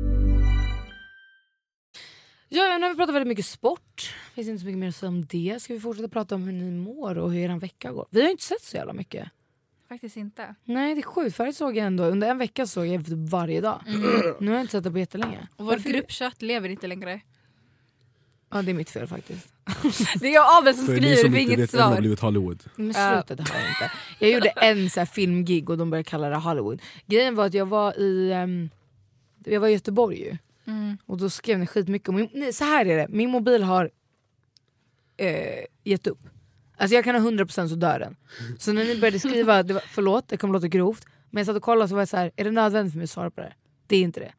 Ja, nu har vi pratat väldigt mycket sport. Det finns inte så mycket mer att säga om det. Ska vi fortsätta prata om hur ni mår och hur er vecka går? Vi har inte sett så jävla mycket. Faktiskt inte. Nej, det är sjukt. Förut såg jag ändå, under en vecka såg jag varje dag. Nu har jag inte sett det på jättelänge. Och vår gruppchatt lever inte längre. Ja, det är mitt fel faktiskt. Det är Abel som skriver, det är inget svar. Har blivit Hollywood. Men sluta, det har jag inte. Jag gjorde en så här filmgig och de började kalla det Hollywood. Grejen var att jag var i Göteborg ju. Och då skrev ni skitmycket om så här är det, min mobil har gett upp. Alltså jag kan ha 100% så dör den. Så när ni började skriva, förlåt, det kommer låta grovt, men jag satt och kollade så var jag så här, är det nödvändigt för mig att svara på det? Det är inte det.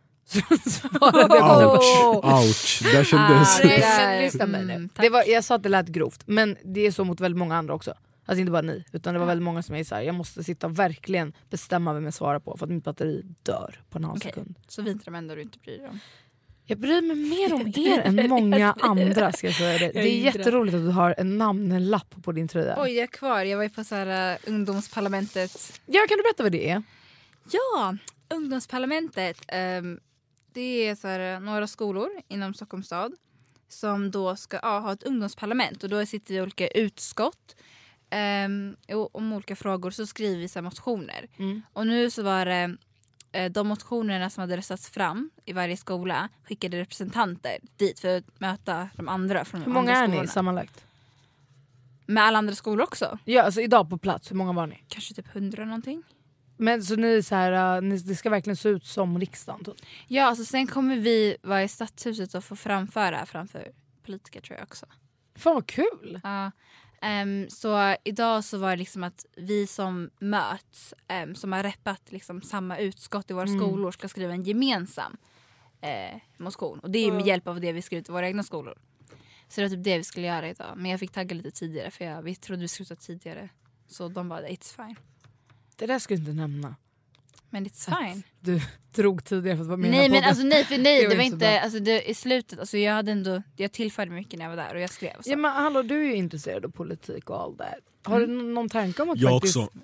Ouch, där kändes jag sa att det lät grovt, men det är så mot väldigt många andra också. Alltså inte bara ni, utan det var väldigt många som är så här, jag måste sitta och verkligen bestämma vem jag svarar på för att mitt batteri dör på en halv sekund. Så vi inte de enda du inte bryr dig om. Jag bryr mig mer om er än många andra, ska jag säga det. Det är jätteroligt att du har en namnlapp på din tröja. Oj, jag är kvar. Jag var ju på så här ungdomsparlamentet. Ja, kan du berätta vad det är? Ja, ungdomsparlamentet. Det är så här, några skolor inom Stockholms stad som då ska ha ett ungdomsparlament. Och då sitter vi i olika utskott. Om olika frågor så skriver vi så här motioner. Och nu så var det de motionerna som hade röstats fram i varje skola skickade representanter dit för att möta de andra från Hur många andra är skolorna. ni sammanlagt? Med alla andra skolor också? Ja, alltså idag på plats, hur många var ni? Kanske typ 100 någonting. Men så ni är så här, det ska verkligen se ut som riksdagen typ. Ja, alltså sen kommer vi vara i stadshuset och få framföra framför politiker tror jag också. Fan vad kul! Ja. Så idag så var det liksom att vi som möts som har reppat liksom samma utskott i våra skolor ska skriva en gemensam motion. Och det är med hjälp av det vi skrivit i våra egna skolor. Så det var typ det vi skulle göra idag. Men jag fick tagga lite tidigare för vi trodde vi skulle ta tidigare. Så de bara, it's fine. Det där skulle du inte nämna. Men it's fine. Du drog tidigare för att vara med. Nej, men alltså nej, det var inte alltså det, i slutet, alltså jag tillförde mycket när jag var där och jag skrev så. Ja, men hallå, du är ju intresserad av politik och allt det. Har du någon tanke om att jag faktiskt... också.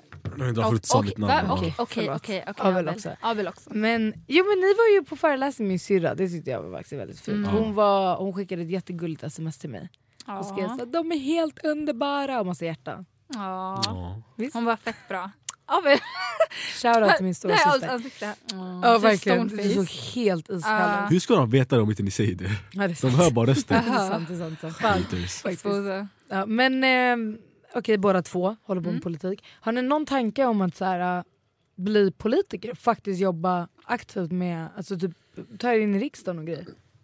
Okej, Abel också. Men ni var ju på föreläsning med min syrra. Det tyckte jag var faktiskt väldigt fint. Hon skickade ett jättegulligt sms till mig. Och skrev så, de är helt underbara och massa hjärtan. Hon var fett bra. Abel. Shoutout till min stora syster. Ja, verkligen. Du såg helt iskall. Hur ska de veta det om inte ni säger det? De hör bara rösten. Det är sant. Ja, men okej, båda två håller på med politik. Har ni någon tanke om att så här, bli politiker? Faktiskt jobba aktivt med, alltså typ ta er in i riksdagen och grejer?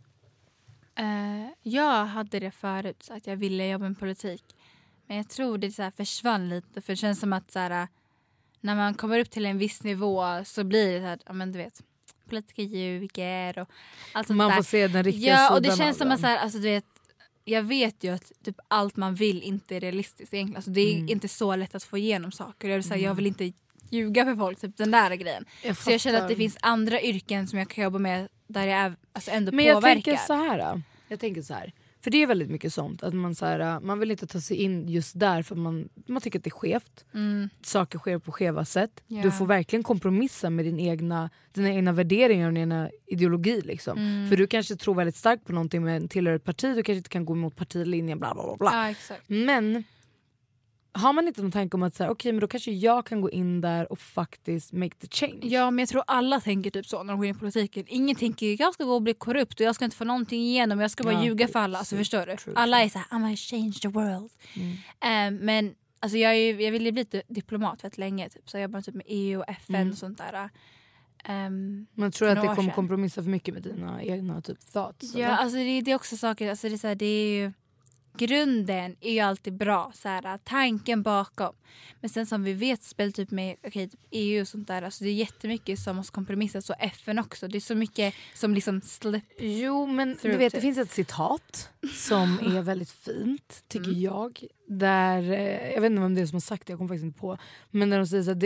Jag hade det förut så att jag ville jobba med politik. Men jag tror det så här försvann lite. För det känns som att så här, när man kommer upp till en viss nivå så blir det så här, ja men du vet, politiker ljuger och allt sånt man där. Får se den riktiga sidan. Ja, och det känns som att så här, alltså du vet, jag vet ju att typ allt man vill inte är realistiskt egentligen. Alltså det är inte så lätt att få igenom saker. Jag vill inte ljuga för folk, typ den där grejen. Så jag känner att det finns andra yrken som jag kan jobba med där jag alltså ändå men påverkar. Jag tänker så här. För det är väldigt mycket sånt att man, så här, man vill inte ta sig in just där för man tycker att det är skevt. Saker sker på skeva sätt. Du får verkligen kompromissa med dina egna värderingar och din egna ideologi liksom. För du kanske tror väldigt starkt på någonting men tillhör ett parti, du kanske inte kan gå emot partilinjen bla bla bla bla. Ja, exakt. Men har man inte någon tanke om att säga okej, men då kanske jag kan gå in där och faktiskt make the change. Ja, men jag tror alla tänker typ så när de går in i politiken. Ingen tänker jag ska gå och bli korrupt och jag ska inte få någonting igenom. Jag ska bara ljuga för alla. Alltså, förstår du? Alla är så här, I'm gonna change the world. Men alltså, jag ville bli diplomat väldigt länge. Typ. Så jag jobbade typ med EU och FN och sånt där. Man tror att det kommer kompromissa för mycket med dina egna typ thoughts. Ja, eller? Alltså det är också saker. Alltså, det är så här, det är ju... Grunden är ju alltid bra, så här, tanken bakom. Men sen som vi vet spelar typ med typ EU och sånt där, alltså det är jättemycket som måste kompromissas, och FN också. Det är så mycket som liksom släpper. Jo, men du vet, det finns ett citat som är väldigt fint, tycker jag. Där, jag vet inte vem det är som har sagt det, jag kommer faktiskt inte på. Men när de säger så här,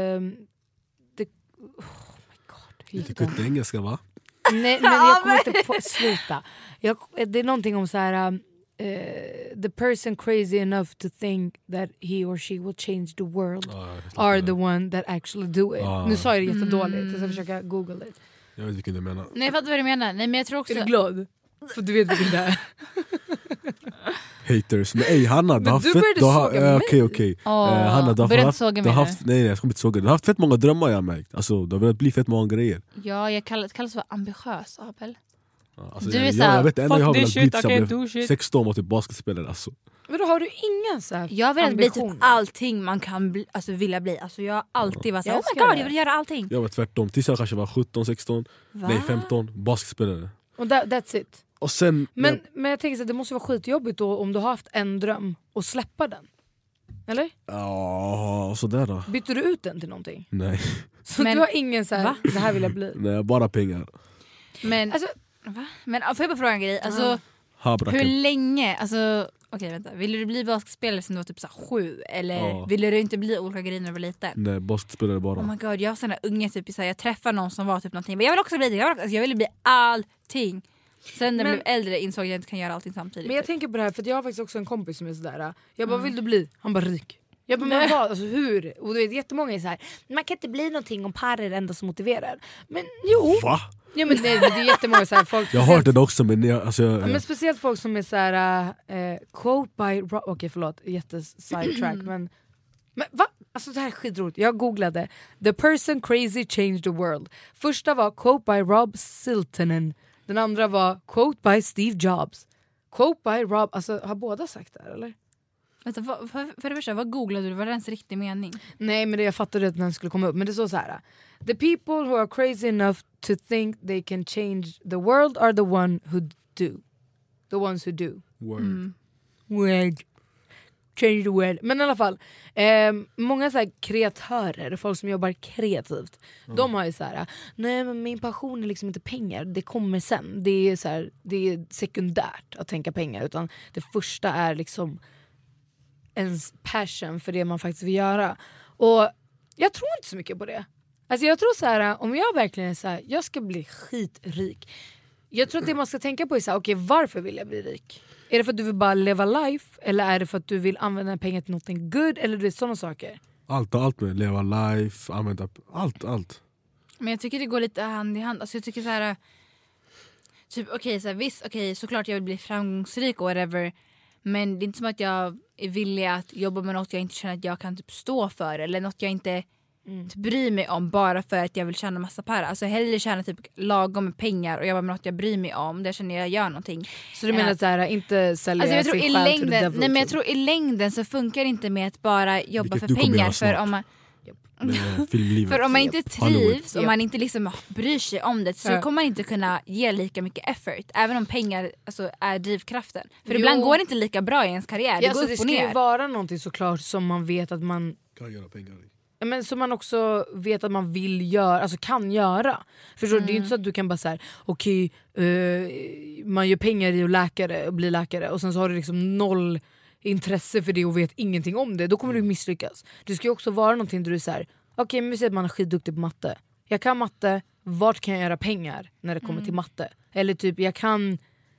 oh my god. Du kunde engelska, va? Nej, men jag kommer inte på, sluta. Det är någonting om så här... the person crazy enough to think that he or she will change the world are the one that actually do it. Nu sa jag det jättedåligt, jag ska försöka google det. Jag vet vilken du menar. Nej, jag fattar vad du menar. Nej, men jag tror också... Är du glad? För du vet vilken det är. Haters. Men ej, Hanna, du har fett... Okej. Hanna, du har haft... Nej, jag ska inte såga. Du har haft fett många drömmar, jag har märkt. Alltså, du har velat bli fett många grejer. Ja, jag kallas för ambitiös, Abel. Alltså, du är såhär, jag vet enda jag har velat bli tills jag blev shit. 16 och typ basketspelare alltså. Men då har du ingen så här jag vill bli typ allting man kan bli, alltså vilja bli. Alltså jag har alltid varit såhär, oh my god, jag vill göra allting. Jag var tvärtom, tills jag kanske var 17, 16, nej 15, basketspelare. Och that's it. Och sen, men jag tänker så att det måste vara skitjobbigt då om du har haft en dröm och släppa den. Eller? Ja, och sådär då. Byter du ut den till någonting? Nej. Så du har ingen så här, det här vill jag bli? Nej, bara pengar. Men, alltså, va? Men får jag bara fråga en grej? Alltså, hur länge, alltså, okej, vänta. Ville du bli basketspelare sen du var typ så 7? Eller ville du inte bli olika grejer när du var liten? Nej, basketspelare bara. Oh my god, jag har såna unga typ så här, jag träffade någon som var typ någonting. Men jag vill också bli det, jag ville bli allting. Sen när jag blev äldre insåg jag att jag inte kan göra allting samtidigt. Men jag tänker på det här, för jag har faktiskt också en kompis som är sådär. Jag bara, vill du bli? Han bara, rik. Jag bara, men vad? Alltså hur? Och du vet, jättemånga är så här. Man kan inte bli någonting om par är det enda som motiverar. Men jo. Va? Ja, men det är jättemånga så här folk. Jag har hört det också, men men speciellt folk som är så här quote by okej, förlåt, jättesidetrack men va? Alltså det här är skitroligt. Jag googlade The person crazy changed the world. Första var quote by Rob Siltonen. Den andra var quote by Steve Jobs. Quote by Rob, alltså har båda sagt det här, eller? Vänta, för det första, vad googlade du? Var det ens riktig mening? Nej, men jag fattade att den skulle komma upp. Men det står så här: the people who are crazy enough to think they can change the world are the one who do. The ones who do. Word. Change the world. Men i alla fall, många så här kreatörer, folk som jobbar kreativt, de har ju så här: nej, men min passion är liksom inte pengar, det kommer sen. Det är så här, det är sekundärt att tänka pengar, utan det första är liksom ens passion för det man faktiskt vill göra. Och jag tror inte så mycket på det. Alltså jag tror så här, om jag verkligen är så här, jag ska bli skitrik. Jag tror att det man ska tänka på är så här, okej, varför vill jag bli rik? Är det för att du vill bara leva life? Eller är det för att du vill använda pengar till någonting good? Eller du vet, sådana saker. Allt med leva life, använda allt. Men jag tycker det går lite hand i hand. Alltså jag tycker så här, typ okej, såklart jag vill bli framgångsrik och whatever. Men det är inte som att jag är villig att jobba med något jag inte känner att jag kan typ stå för. Eller något jag inte typ bryr mig om bara för att jag vill tjäna massa pengar. Alltså hellre tjäna typ lagom med pengar och jobba med något jag bryr mig om. Där känner jag gör någonting. Så du menar att här, inte sälja alltså jag tror sig i själv längden, till the devil? nej, men jag tror i längden så funkar det inte med att bara jobba för pengar. För om man... För om man inte trivs och man inte liksom bryr sig om det, så kommer man inte kunna ge lika mycket effort. Även om pengar alltså, är drivkraften. För ibland går det inte lika bra i ens karriär. Det går upp och ner. Det ska ju vara någonting såklart som man vet att man kan göra pengar i. Men som man också vet att man vill göra, alltså kan göra. Förstår du? Det är ju inte så att du kan bara säga okej, man gör pengar i att bli läkare och sen så har du liksom noll intresse för det och vet ingenting om det. Då kommer du misslyckas. Det ska ju också vara någonting där du säger okej, men vi säger att man är skitduktig på matte. Jag kan matte, vart kan jag göra pengar när det kommer till matte? Eller typ jag kan,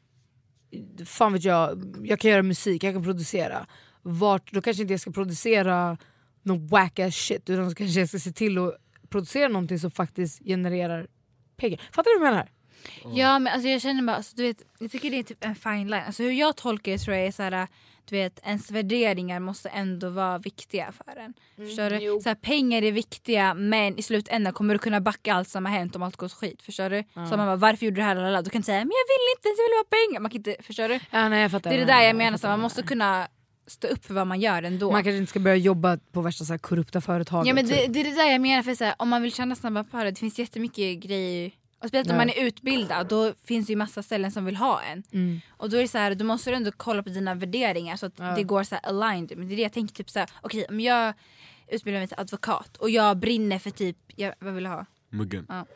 fan vet jag kan göra musik, jag kan producera. Då kanske inte jag ska producera någon whack-ass shit, utan så kanske jag ska se till att producera någonting som faktiskt genererar pengar. Fattar du vad jag menar? Ja, men alltså jag känner bara, alltså, du vet, jag tycker det är typ en fine line. Alltså hur jag tolkar det tror jag är så här, du vet, ens värderingar måste ändå vara viktiga för en. Förstår du? Så här, pengar är viktiga, men i slutändan kommer du kunna backa allt som har hänt om allt går så skit. Förstår du? Så man bara, varför gjorde du det här? Lalala? Du kan säga, men jag vill inte, jag vill ha pengar. Man kan inte, förstår du? Ja, nej, jag fattar. Det är det där jag menar, så man måste kunna stå upp för vad man gör ändå. Man kanske inte ska börja jobba på värsta så här korrupta företag. Ja, men det är det där jag menar, för så här, om man vill tjäna snabba pengar, det finns jättemycket grejer. Och speciellt om man är utbildad, då finns det ju massa ställen som vill ha en. Och då är det så här, då måste du ändå kolla på dina värderingar så att det går så här aligned. Men det är det jag tänker, typ så här, okej, om jag utbildar mig till advokat och jag brinner för typ, vad vill jag ha? Muggen. Ja.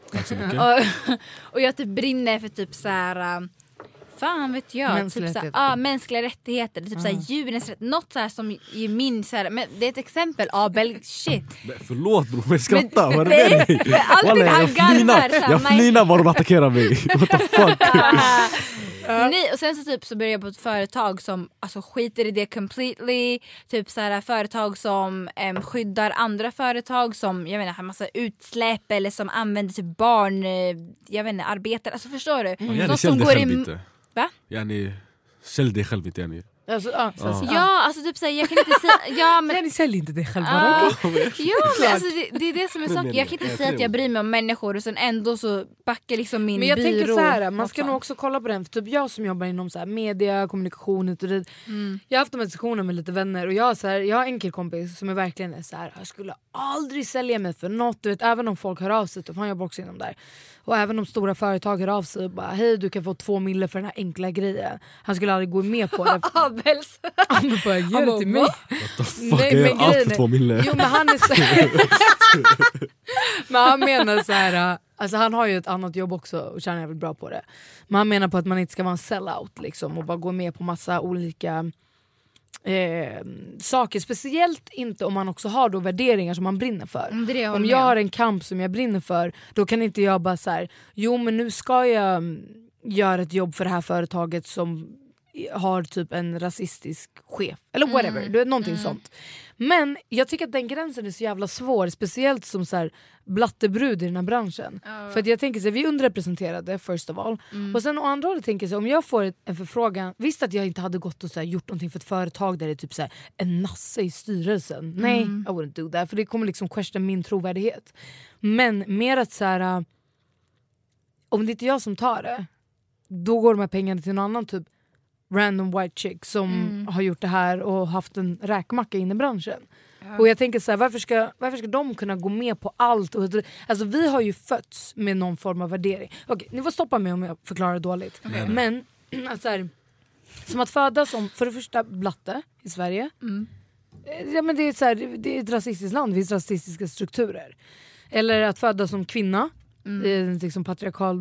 Och jag typ brinner för typ så här, fan vet jag, mänskliga rättigheter, typ såhär djurens rätt, något såhär som i min såhär, men det är ett exempel shit. Förlåt bror, men skrattar, vad är det med dig? Jag flinar bara de attackerar mig. What the fuck? Nej, och sen så typ så börjar jag på ett företag som alltså skiter i det completely, typ såhär företag som skyddar andra företag som jag vet inte, har massa utsläpp eller som använder typ barn, jag vet inte, arbetare, alltså förstår du? Något som går i... Va? Yani, sälj dig själv inte, yani. Alltså typ såhär, jag kan inte säga men ni säljer inte det själva. Men alltså det är det som är saken. Jag kan inte säga att jag bryr mig om människor och sen ändå så backar liksom min byrå. Men jag tänker så här, man ska nog också kolla på den, för typ jag som jobbar inom så här media, kommunikation och det. Jag har haft de här diskussionerna med lite vänner och jag har en killkompis som är verkligen så här, jag skulle aldrig sälja mig för något, du vet, även om folk hör av sig, för han jobbar också inom där. Och även om stora företag hör av sig och bara, hej du kan få 2 mille för den här enkla grejen. Han skulle aldrig gå med på det. Abels. Han bara, ge det till mig. Nej, men allt för 2 mille. Jo, men han är så men han menar så här, alltså han har ju ett annat jobb också och tjänar jävligt bra på det. Men han menar på att man inte ska vara en sellout liksom, och bara gå med på massa olika saker, speciellt inte om man också har då värderingar som man brinner för. Om jag har en kamp som jag brinner för, då kan inte jag bara så här, jo men nu ska jag göra ett jobb för det här företaget som har typ en rasistisk chef eller whatever, du vet, någonting sånt. Men jag tycker att den gränsen är så jävla svår, speciellt som så här blattebrud i den här branschen. För att jag tänker så här, vi är underrepresenterade first of all. Och sen å andra hållet tänker jag så här, om jag får en förfrågan, visst att jag inte hade gått och så här, gjort någonting för ett företag där det är typ så här, en nasse i styrelsen. Nej, I wouldn't do that, för det kommer liksom question min trovärdighet. Men mer att så här, om det inte är jag som tar det, då går de här pengarna till någon annan typ random white chick som har gjort det här och haft en räkmacka in i branschen. Och jag tänker så här, varför ska de kunna gå med på allt? Alltså vi har ju fötts med någon form av värdering. Okej, ni får stoppa mig om jag förklarar dåligt. Men alltså här, som att födas som för det första blatte i Sverige. Ja, men det är så här, det är ett rasistiskt land, det finns rasistiska strukturer. Eller att födas som kvinna i en liksom patriarkal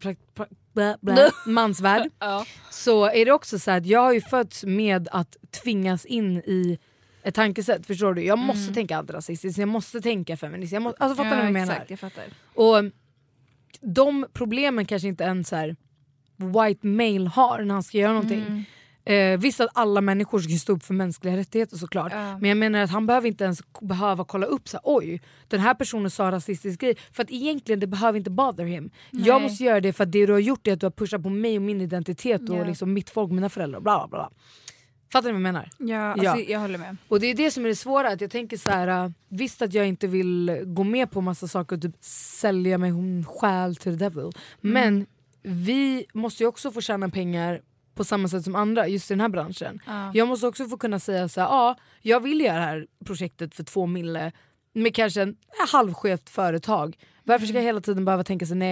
mansvärld. Så är det också så här att jag har ju fötts med att tvingas in i ett tankesätt, förstår du? Jag måste tänka antirasistiskt, jag måste tänka feministiskt, alltså fattar ni vad jag menar? Jag fattar. Och de problemen kanske inte en så här white male har när han ska göra någonting. Visst att alla människor ska stå upp för mänskliga rättigheter såklart. Men jag menar att han behöver inte ens kolla upp så här, oj, den här personen sa rasistisk grej. För att egentligen det behöver inte bother him. Jag måste göra det för att det du har gjort är att du har pushat på mig och min identitet och liksom mitt folk, mina föräldrar, bla bla bla. Fattar ni vad jag menar? Ja, alltså, jag håller med. Och det är det som är det svåra, att jag tänker så här, visst att jag inte vill gå med på massa saker och typ sälja mig själ till the devil. Men vi måste ju också få tjäna pengar på samma sätt som andra just i den här branschen. Jag måste också få kunna säga så här, jag vill göra det här projektet för 2 mille med kanske en halvskevt företag. Varför ska jag hela tiden behöva tänka sig, nej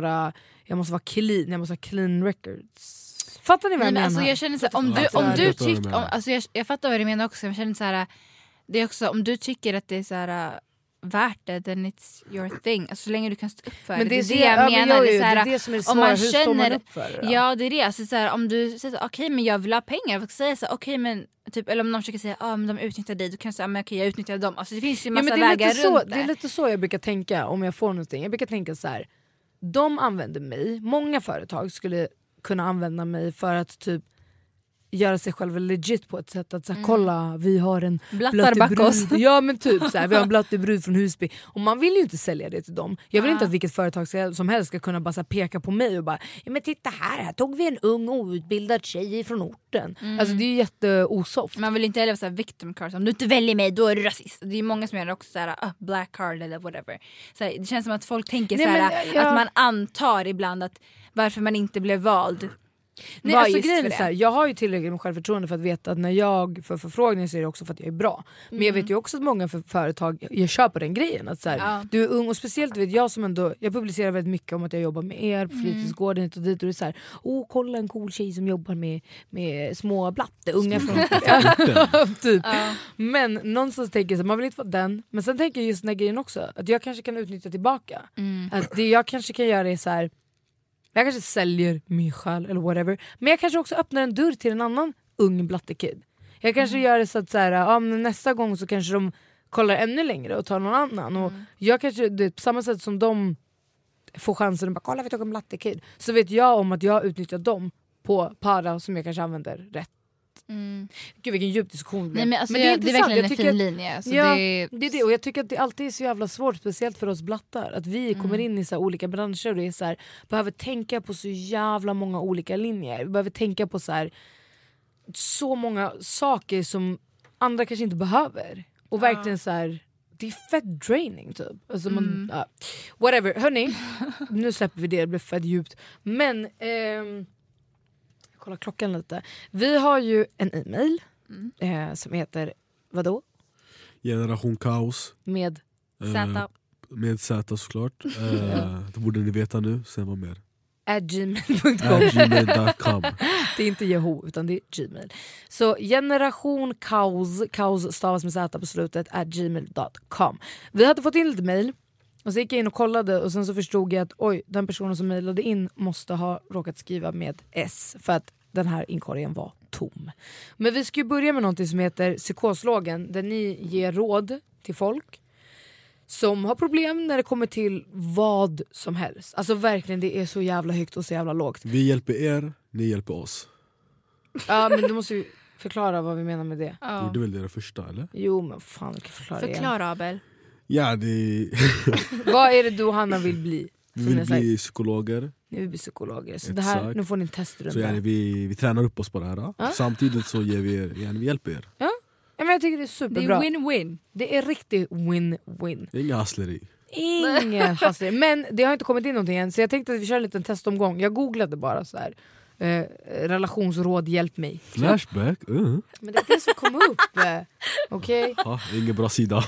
jag måste vara clean, jag måste ha clean records. Fattar ni vad jag menar? Alltså jag känner så här, om du tycker, alltså jag fattar vad du menar också. Jag känner så här, det är också om du tycker att det är så här värt det, then it's your thing. Alltså, så länge du kan stå upp för men det. Det är det jag menar. Det är det som är svårt. Om man känner, står man upp för det? Ja, det är det. Alltså, så här, om du säger okej, men jag vill ha pengar. Jag säga så okej, men typ, eller om någon försöker säga men de utnyttjar dig, då kan du säga men okej, jag utnyttjar dem. Alltså, det finns ju massa vägar runt det. Det är lite så jag brukar tänka om jag får någonting. Jag brukar tänka så här, de använder mig. Många företag skulle kunna använda mig för att typ göra sig själva legit på ett sätt att så här, kolla, vi har en blattebrud. Ja men typ så här, vi har en blattebrud från Husby. Och man vill ju inte sälja det till dem. Jag vill inte att vilket företag som helst ska kunna bara så här, peka på mig och bara, ja men titta här tog vi en ung outbildad tjej från orten. Alltså det är ju jätteosoft. Man vill inte heller vara victim card. Om du inte väljer mig, då är du rasist. Det är många som gör det också så här, black card eller whatever. Så här, det känns som att folk tänker så här, att man antar ibland att varför man inte blev vald. Nej, alltså grejen är så här, jag har ju tillräckligt med självförtroende för att veta att när jag får förfrågningar så är det också för att jag är bra. Men jag vet ju också att många företag jag köper den grejen att så här, du är ung, och speciellt vet jag som ändå, jag publicerar väldigt mycket om att jag jobbar med er på fritidsgården hit och dit, och det är så här, kolla en cool tjej som jobbar med små blatte-unga från typ. Men någonstans tänker jag så, man vill inte vara den, men sen tänker jag just den här grejen också, att jag kanske kan utnyttja tillbaka. Att det jag kanske kan göra är så här, jag kanske säljer min själ eller whatever, men jag kanske också öppnar en dörr till en annan ung blattekid. Jag kanske gör det så att så här, nästa gång så kanske de kollar ännu längre och tar någon annan. Och jag kanske, det är på samma sätt som de får chansen att bara, kolla vi tog en blattekid, så vet jag om att jag utnyttjar dem på para som jag kanske använder rätt. Gud vilken djup diskussion. Nej, men, alltså, men det är verkligen en fin linje. Alltså, ja, det är det. Och jag tycker att det alltid är så jävla svårt, speciellt för oss blattar, att vi kommer in i så här olika branscher och det är så här, behöver tänka på så jävla många olika linjer. Vi behöver tänka på så här, så många saker som andra kanske inte behöver. Och verkligen så här, det är fett draining typ. Alltså whatever, hörni. Nu släpper vi det blev fett djupt. Men kolla klockan lite. Vi har ju en e-mail som heter, vadå? Generation Kaos. Med Z. Med Z såklart. Det borde ni veta nu. Sen vad mer? @gmail.com. Det är inte Yahoo utan det är Gmail. Så generation kaos stavas med Z på slutet @gmail.com. Vi hade fått in lite mail och så gick jag in och kollade och sen så förstod jag att den personen som mejlade in måste ha råkat skriva med S för att den här inkorgen var tom. Men vi ska ju börja med något som heter psykoslågen där ni ger råd till folk som har problem när det kommer till vad som helst. Alltså verkligen, det är så jävla högt och så jävla lågt. Vi hjälper er, ni hjälper oss. Ja, men du måste ju förklara vad vi menar med det. Ja. Det är väl det första, eller? Jo, men fan, vi kan förklara Abel. Ja, det... Vad är det du och Hanna vill bli? Vi vill bli psykologer. Ni vill bli psykologer. Så det här, nu får ni en testrunda. Så vi tränar upp oss på det här. Samtidigt så ger vi er, vi hjälper er. Ja. Ja, men jag tycker det är superbra. Det är win-win. Det är riktigt win-win. Det är inga hassleri. Inga hassleri. Men det har inte kommit in någonting än. Så jag tänkte att vi kör en liten testomgång. Jag googlade bara så här. Relationsråd, hjälp mig. Flashback? Men det är det som kom upp. Okej? Ja, ingen bra sida.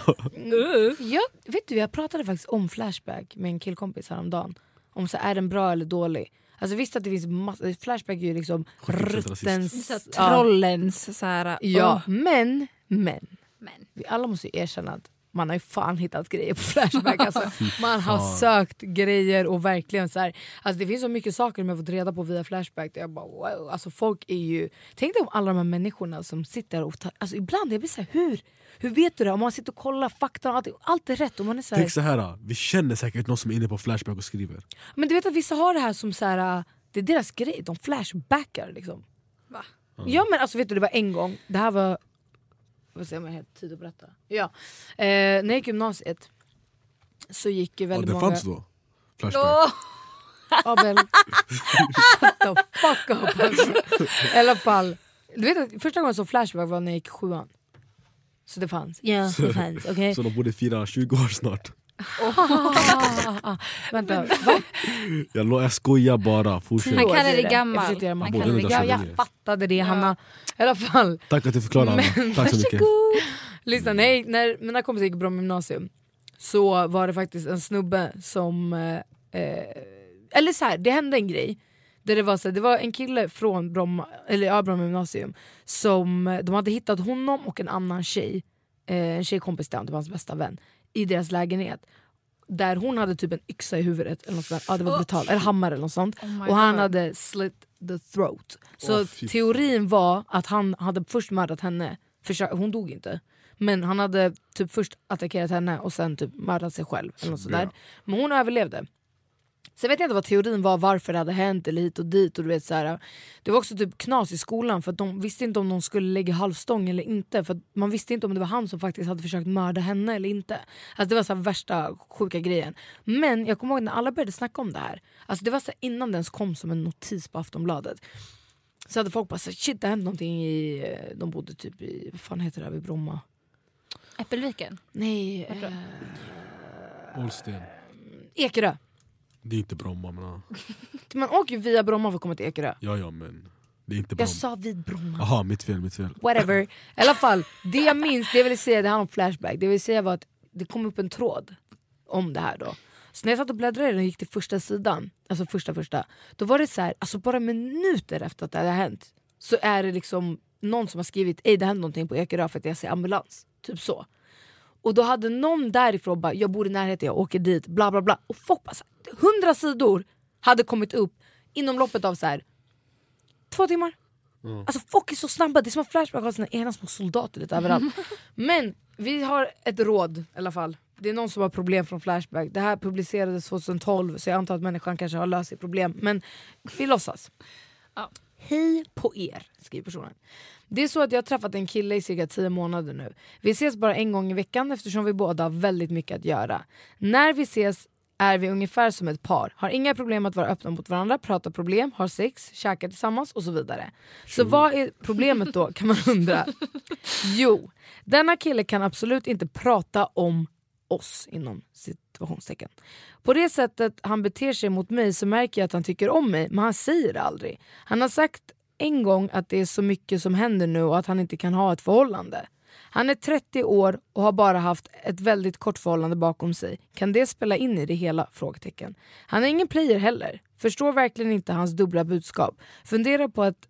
Vet du, jag pratade faktiskt om Flashback med en killkompis häromdagen. Om så är den bra eller dålig. Alltså visst att det finns Flashback är ju liksom ruttens trollens så här. Ja, men vi alla måste ju erkänna att man har ju fan hittat grejer på Flashback. Alltså, man har sökt grejer och verkligen så här. Alltså det finns så mycket saker man har fått reda på via Flashback. Jag bara wow, alltså folk är ju, tänk dig om alla de här människorna som sitter och alltså ibland jag blir så här, hur vet du det? Om man sitter och kollar fakta och allt är rätt och man är så här. Tänk så här, vi känner säkert någon som är inne på Flashback och skriver. Men du vet att vissa har det här som så här, det är deras grej, de flashbackar liksom. Va? Ja men alltså vet du, det var en gång, det här var, vad säger man, helt tid att berätta. Ja, när jag gick gymnasiet så gick ju väldigt många. Det fanns då? Flashback? Abel, shut the fuck up alltså. I alla fall, du vet att första gången så Flashback var när jag gick 7:an. Så det fanns. Ja, det fanns, okay. Så de borde fira 20 år snart. Vänta, va? Jag skojar bara, fortsätt. Han kallar det gammal. Jag fattade det, Hanna. I alla fall. Tack att du förklarade, Hanna. Tack så mycket. Lyssna, när mina kompisar gick på Bromma gymnasium så var det faktiskt en snubbe som eller så här, det hände en grej där det var en kille från Bromma gymnasium som de hade hittat honom och en annan tjej, en tjejkompis där, det var hans bästa vän, i deras lägenhet där hon hade typ en yxa i huvudet eller något sånt. Ja, det var brutalt, eller hammare eller något sånt. Och han hade slit the throat. Så teorin var att han hade först mördat henne, hon dog inte. Men han hade typ först attackerat henne och sen typ mördat sig själv eller något sådär. Men hon överlevde. Så jag vet inte vad teorin var, varför det hade hänt eller hit och dit. Och du vet, så här, det var också typ knas i skolan för att de visste inte om de skulle lägga halvstång eller inte. För att man visste inte om det var han som faktiskt hade försökt mörda henne eller inte. Alltså det var så här värsta sjuka grejen. Men jag kommer ihåg när alla började snacka om det här. Alltså det var så här, innan den kom som en notis på Aftonbladet. Så hade folk bara så här, shit det hände någonting i, de bodde typ i, vad fan heter det här vid Bromma? Äppelviken? Nej. Ålsten. Ekerö. Det är inte Bromma, men... Man åker ju via Bromma för att komma till Ekerö. Ja, men det är inte Bromma. Jag sa vid Bromma. Aha, mitt fel. Whatever. I alla fall, det jag minns, det jag ville säga, det här om Flashback. Det vill säga var att det kom upp en tråd om det här då. Så när jag satt och bläddrade och gick till första sidan, alltså första, då var det så här, alltså bara minuter efter att det hade hänt så är det liksom någon som har skrivit, det hände någonting på Ekerö för att jag ser ambulans. Typ så. Och då hade någon därifrån bara, jag bor i närheten, jag åker dit, bla bla bla. Och folk bara, 100 sidor hade kommit upp inom loppet av så här 2 timmar. Alltså folk är så snabba, det är som att Flashback har sina egna små soldater lite överallt. Men vi har ett råd i alla fall. Det är någon som har problem från Flashback. Det här publicerades 2012 så jag antar att människan kanske har löst sitt problem. Men vi låtsas. Hej på er, skriver personen. Det är så att jag har träffat en kille i cirka 10 månader nu. Vi ses bara en gång i veckan eftersom vi båda har väldigt mycket att göra. När vi ses är vi ungefär som ett par. Har inga problem att vara öppna mot varandra, prata problem, har sex, käka tillsammans och så vidare. Så vad är problemet då, kan man undra? Jo, denna kille kan absolut inte prata om oss inom situationstecken. På det sättet han beter sig mot mig så märker jag att han tycker om mig, men han säger det aldrig. Han har sagt en gång att det är så mycket som händer nu och att han inte kan ha ett förhållande. Han är 30 år och har bara haft ett väldigt kort förhållande bakom sig. Kan det spela in i det hela? Frågetecken. Han är ingen player heller. Förstår verkligen inte hans dubbla budskap. Funderar på att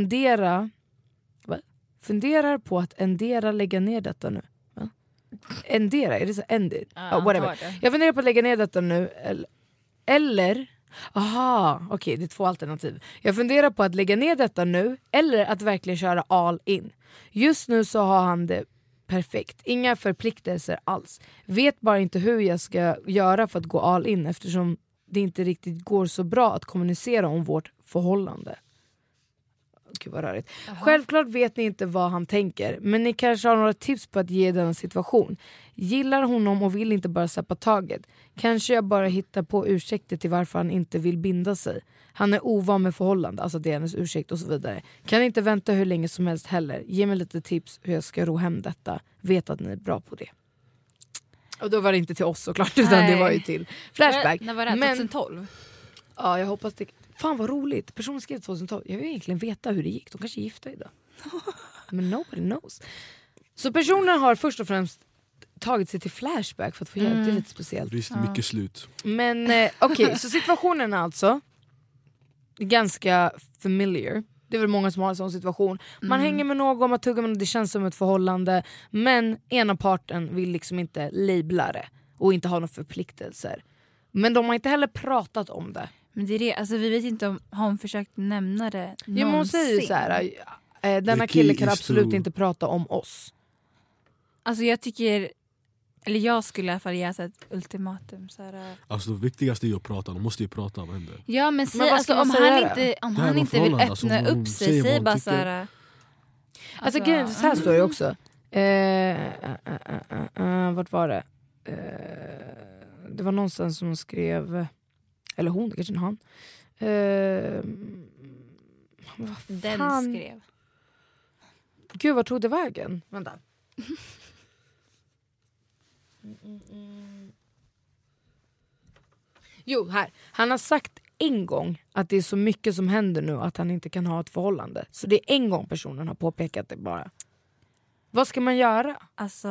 endera lägga ner detta nu. Va? Endera, är det så? Whatever. Jag funderar på att lägga ner detta nu. Eller okej, det är 2 alternativ. Jag funderar på att lägga ner detta nu eller att verkligen köra all in. Just nu så har han det perfekt. Inga förpliktelser alls. Vet bara inte hur jag ska göra för att gå all in eftersom det inte riktigt går så bra att kommunicera om vårt förhållande. Gud vad rörigt. Självklart vet ni inte vad han tänker, men ni kanske har några tips på att ge den situation. Gillar honom och vill inte bara släppa taget. Kanske jag bara hittar på ursäkter till varför han inte vill binda sig. Han är ovan med förhållande, alltså det är hennes ursäkt och så vidare. Kan inte vänta hur länge som helst heller. Ge mig lite tips hur jag ska ro hem detta. Vet att ni är bra på det. Och då var det inte till oss såklart, utan det var ju till Flashback. När var det? 2012? Ja, jag hoppas det. Fan vad roligt. Personen skrev 2012. Jag vill egentligen veta hur det gick. De kanske är gifta idag. Men nobody knows. Så personen har först och främst tagit sig till Flashback för att få hjälp. Det är lite speciellt. Det är mycket slut. Men okej, så situationen är alltså ganska familiar. Det är väl många som har en sån situation. Man hänger med någon, man tuggar med någon, det känns som ett förhållande. Men ena parten vill liksom inte labla det och inte ha några förpliktelser. Men de har inte heller pratat om det. Men det är det, alltså vi vet inte om hon försökt nämna det någonsin. Ja, hon säger ju så här, denna kille kan absolut inte prata om oss. Alltså jag tycker, eller jag skulle i alla fall ge ett ultimatum så här. Alltså det viktigaste är att prata, de måste ju prata om henne. Ja men, alltså, om han inte vill öppna upp sig, säg bara så här. Alltså grejen, så här står det också. Vart var det? Det var någonstans som skrev, eller hon, kanske inte han. Den skrev. Gud, vad tog det vägen? Vänta. Jo, här. Han har sagt en gång att det är så mycket som händer nu att han inte kan ha ett förhållande. Så det är en gång personen har påpekat det bara. Vad ska man göra? Alltså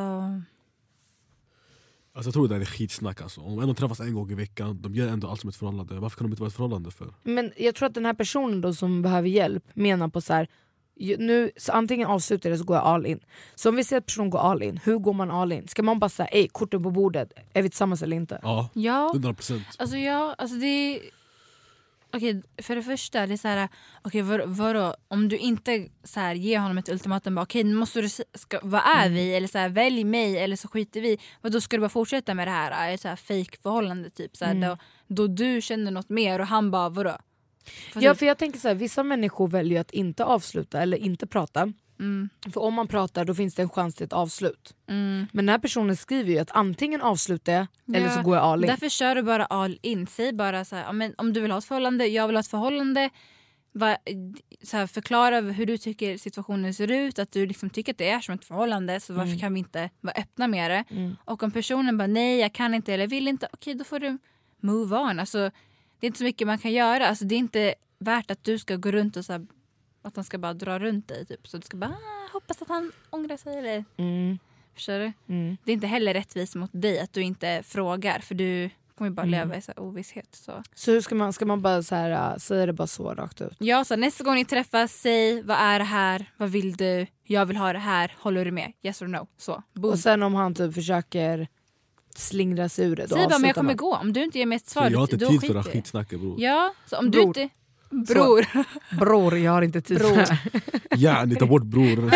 jag tror det är skitsnack alltså. Om ändå träffas en gång i veckan, de gör ändå allt som ett förhållande. Varför kan de inte vara ett förhållande för? Men jag tror att den här personen då som behöver hjälp menar på så här, nu, så antingen avslutar det så går jag all in. Så om vi ser att personen går all in, hur går man all in? Ska man bara säga, ej, korten på bordet, är vi tillsammans eller inte? Ja, 100%. Alltså det är... Okej, för det första, det är så här, vadå? Om du inte så här, ger honom ett ultimatum, bara, okej, nu måste du vad är vi? Eller så här, välj mig, eller så skiter vi. Och då ska du bara fortsätta med det här, ett så här fake förhållande typ. Så här, då du känner något mer och han bara, vadå? För jag tänker så här, vissa människor väljer att inte avsluta eller inte prata. För om man pratar då finns det en chans till ett avslut. Men den här personen skriver ju att antingen avslutar jag eller så går jag all in. Därför kör du bara all in. Säg bara så här, men om du vill ha ett förhållande, jag vill ha ett förhållande. Så här, förklara hur du tycker situationen ser ut, att du liksom tycker att det är som ett förhållande, så varför kan vi inte vara öppna med det? Och om personen bara nej, jag kan inte eller vill inte, okej, då får du move on. Alltså, det är inte så mycket man kan göra. Alltså, det är inte värt att du ska gå runt och så här, att han ska bara dra runt dig typ. Så du ska bara hoppas att han ångrar sig eller. Förstår du? Det är inte heller rättvist mot dig att du inte frågar, för du kommer bara leva i så här ovisshet. Så hur ska man bara så här, säga det bara så rakt ut? Ja, så nästa gång ni träffas, säg vad är det här? Vad vill du? Jag vill ha det här. Håller du med? Yes or no? Så. Boom. Och sen om han typ försöker slingra sig ur det, då säg bara, men jag kommer gå. Om du inte ger mig ett svar, jag har inte tid för att skitsnacka, bror. Ja, så om bror. Du inte... Bror, jag har inte tid för det. Ja, ni tar bort bror.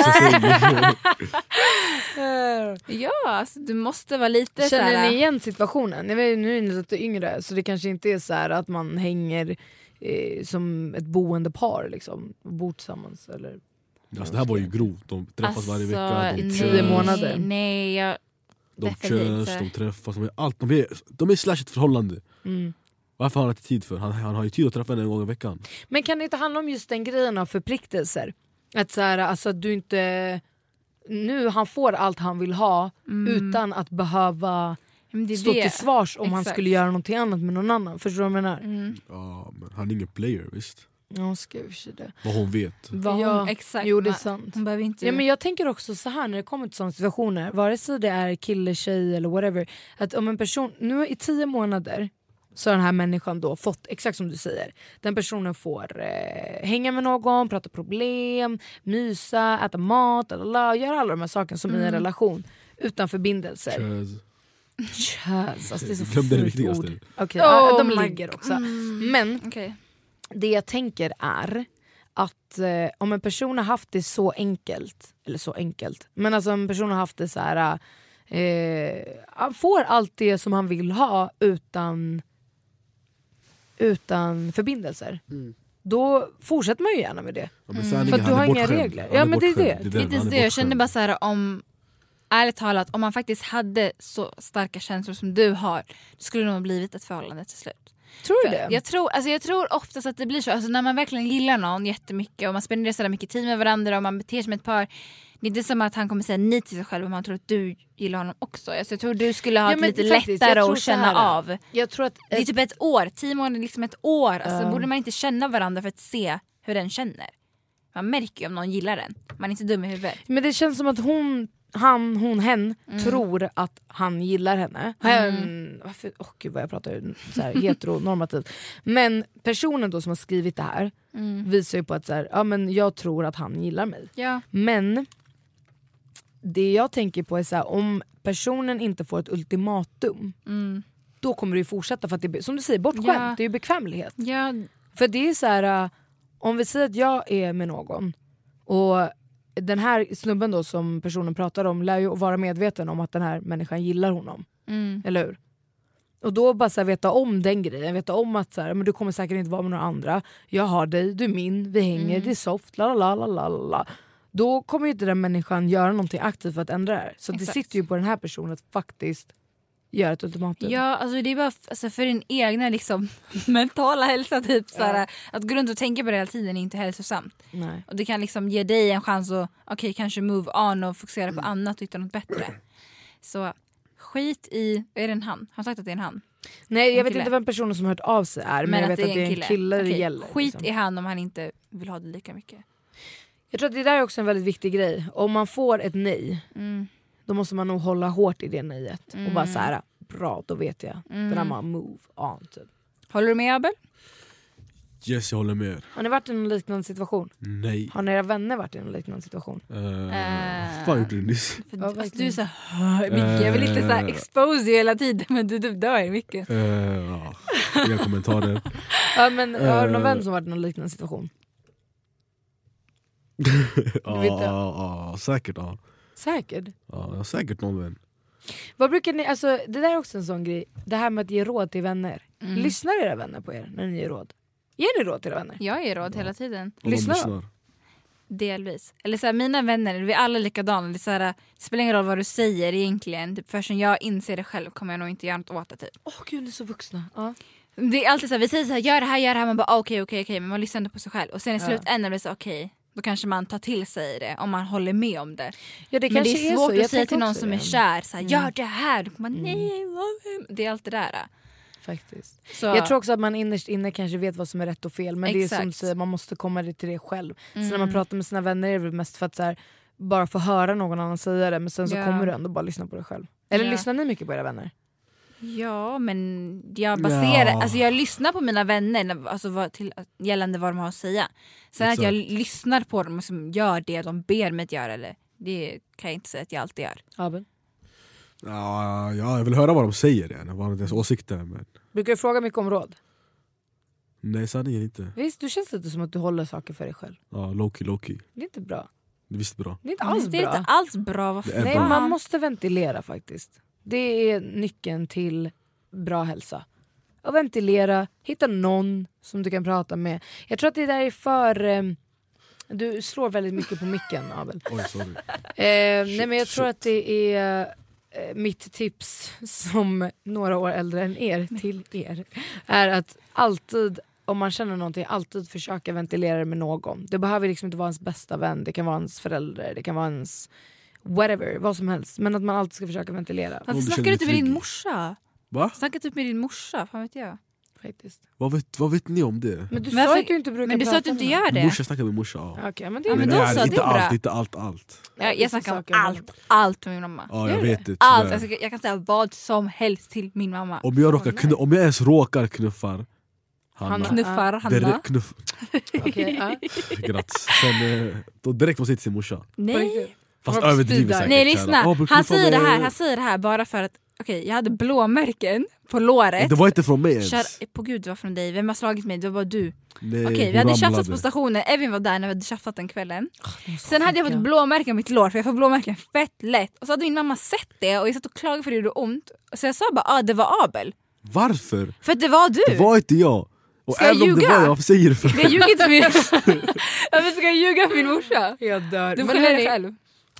Ja, alltså, du måste vara lite. Känner ni igen situationen? Jag vet, nu är ni lite yngre, så det kanske inte är så här att man hänger som ett boende par liksom, och bor tillsammans eller. Alltså, det här var ju grovt. De träffas varje vecka. I 10 månader. Nej, De körs, de träffas, de är slash ett förhållande. Varför har han inte tid för? Han har ju tid att träffa henne en gång i veckan. Men kan det inte handla om just den grejen av förpliktelser? Att så här, alltså att du inte... Nu han får allt han vill ha utan att behöva stå till svars om han skulle göra någonting annat med någon annan. Förstår du vad jag menar? Ja, men han är ingen player, visst? Ja, ska vi se det. Vad hon vet. Exakt. Jo, det är sant. Hon behöver inte... Ja, men jag tänker också så här när det kommer till sådana situationer, vare sig det är kille, tjej eller whatever, att om en person, nu i 10 månader så har den här människan då fått, exakt som du säger, den personen får hänga med någon, prata problem, mysa, äta mat, göra alla de här sakerna som i en relation utan förbindelser. Kös, alltså det är så fult ord. Okay, de ligger också. Men det jag tänker är att om en person har haft det så enkelt, eller så enkelt, men alltså en person har haft det så här, han får allt det som han vill ha utan förbindelser. Då fortsätter man ju gärna med det. För att du har inga regler. Ja, men det är det. Jag kände bara så här, om ärligt talat, om man faktiskt hade så starka känslor som du har, det skulle nog blivit ett förhållande till slut. Tror du det? Jag tror oftast att det blir så. Alltså när man verkligen gillar någon jättemycket och man spenderar så mycket tid med varandra och man beter sig som ett par, det är inte som att han kommer säga nej till sig själv om han tror att du gillar honom också. Alltså jag tror du skulle ha lite lättare att känna av. Jag tror att det är typ ett år, 10 månader liksom ett år. Alltså borde man inte känna varandra för att se hur den känner. Man märker ju om någon gillar den. Man är inte dum i huvudet. Men det känns som att hen tror att han gillar henne. Gud vad jag pratar så här heteronormativt. Men personen då som har skrivit det här visar ju på att så här, ja, men jag tror att han gillar mig. Ja. Men det jag tänker på är så här, om personen inte får ett ultimatum då kommer det ju fortsätta för att det är, som du säger, bortskämt. Det är ju bekvämlighet. Ja. För det är så här, om vi säger att jag är med någon och den här snubben då som personen pratar om lär ju vara medveten om att den här människan gillar honom. Eller hur? Och då bara så här, veta om den grejen, veta om att så här, men du kommer säkert inte vara med några andra. Jag har dig, du är min, vi hänger, det är soft, la. Då kommer ju inte den människan göra någonting aktivt för att ändra det. Så det sitter ju på den här personen att faktiskt göra ett ultimatum. Ja, alltså det är bara för din egna liksom mentala hälsa typ såhär, att gå runt och tänka på det hela tiden är inte hälsosamt. Nej. Och det kan liksom ge dig en chans att kanske move on och fokusera på annat och hitta något bättre. Så skit i, är det en han? Har sagt att det är en han? Nej, jag vet inte vem personen som har hört av sig är, men jag vet att det är en kille det gäller. Skit liksom. I han om han inte vill ha det lika mycket. Jag tror att det där är också en väldigt viktig grej. Om man får ett nej, då måste man nog hålla hårt i det nejet. Och bara så här, bra, då vet jag. Then I'm move on typ. Håller du med, Abel? Yes, jag håller med. Har ni varit i någon liknande situation? Nej. Har ni era vänner varit i någon liknande situation? Fan gjorde du nyss? Alltså, du är så mycket. Jag vill inte så här expose hela tiden, men du dör mycket. Inga kommentarer. Ja, men har du någon vän som varit i någon liknande situation? Säkert. Säkert? Ja, säkert någon vän. Vad brukar ni, alltså det där är också en sån grej. Det här med att ge råd till vänner. Lyssnar era vänner på er när ni ger råd? Ger ni råd till era vänner? Jag ger råd hela tiden. Lyssnar. Delvis. Eller så här, mina vänner, vi är alla likadana. Det, så här, det spelar ingen roll vad du säger egentligen. Typ, förrän jag inser det själv kommer jag nog inte göra något åt det. Typ. Gud, ni är så vuxna. Det är alltid så här, vi säger så här, gör det här. Man bara okej. Men man lyssnar inte på sig själv. Och sen i slutändan blir det så okej. Då kanske man tar till sig det om man håller med om det. Ja, det men det är svårt att säga till någon som det. är kär så här, gör det här. Man, nej, det är allt det där. Faktiskt. Så. Jag tror också att man innerst inne kanske vet vad som är rätt och fel. Men det är som du säger, man måste komma till det själv. Så när man pratar med sina vänner är det väl mest för att så här, bara få höra någon annan säga det. Men sen så kommer du ändå bara lyssna på dig själv. Eller lyssnar ni mycket på era vänner? Ja, men jag baserar, alltså jag lyssnar på mina vänner alltså gällande vad de har att säga. Sen att jag lyssnar på dem och som gör det de ber mig att göra, eller det kan jag inte säga att jag alltid gör. Abel? Ja, jag vill höra vad de säger, vad deras åsikter. Men... Brukar du fråga mycket om råd? Nej, sanningen inte. Visst, du känns lite som att du håller saker för dig själv. Ja, low-key. Det är inte bra. Det är visst bra. Det är inte alls bra. Det är inte alls bra. Nej, man måste ventilera faktiskt. Det är nyckeln till bra hälsa. Att ventilera, hitta någon som du kan prata med. Jag tror att det där är för... du slår väldigt mycket på micken, Abel. Oj, sorry. Nej, men jag tror att det är... mitt tips som några år äldre än er till er är att alltid, om man känner någonting, alltid försöka ventilera det med någon. Det behöver liksom inte vara ens bästa vän, det kan vara ens förälder, det kan vara ens whatever, vad som helst. Men att man alltid ska försöka ventilera. Varför snackar du inte med din morsa? Va? Snacka typ med din morsa, fan vet jag. Faktiskt. Vad vet ni om det? Men du sa att du inte brukar men du sa att du inte gör det. Morsa snackar med morsa, ja. Okej, men det är men bra. då så, det är bra. Inte allt. Jag snackar om allt med min mamma. Ja, jag vet det. Allt. Jag kan säga vad som helst till min mamma. Om jag ens råkar knuffar Hanna. Knuffar Hanna. Okej, grattis. Sen då direkt måste jag till sin morsa. Nej. Fast överdrivet säkert. Nej, lyssna. Han säger det här bara för att jag hade blåmärken på låret. Det var inte från mig ens. På gud, det var från dig. Vem har slagit mig? Det var bara du. Nej, vi hade tjafsat på stationen. Evin var där när vi hade tjafsat den kvällen. Sen hade jag fått blåmärken på mitt lår. För jag får blåmärken fett lätt. Och så hade min mamma sett det. Och jag satt och klagade för det gjorde ont. Så jag sa bara, det var Abel. Varför? För att det var du. Det var inte jag. Och ska jag ljuga? Det var jag, varför säger du för mig? Jag ljuger inte för min morsa. Varför ska jag ljuga för min morsa? Jag dör. Du får höra det själv.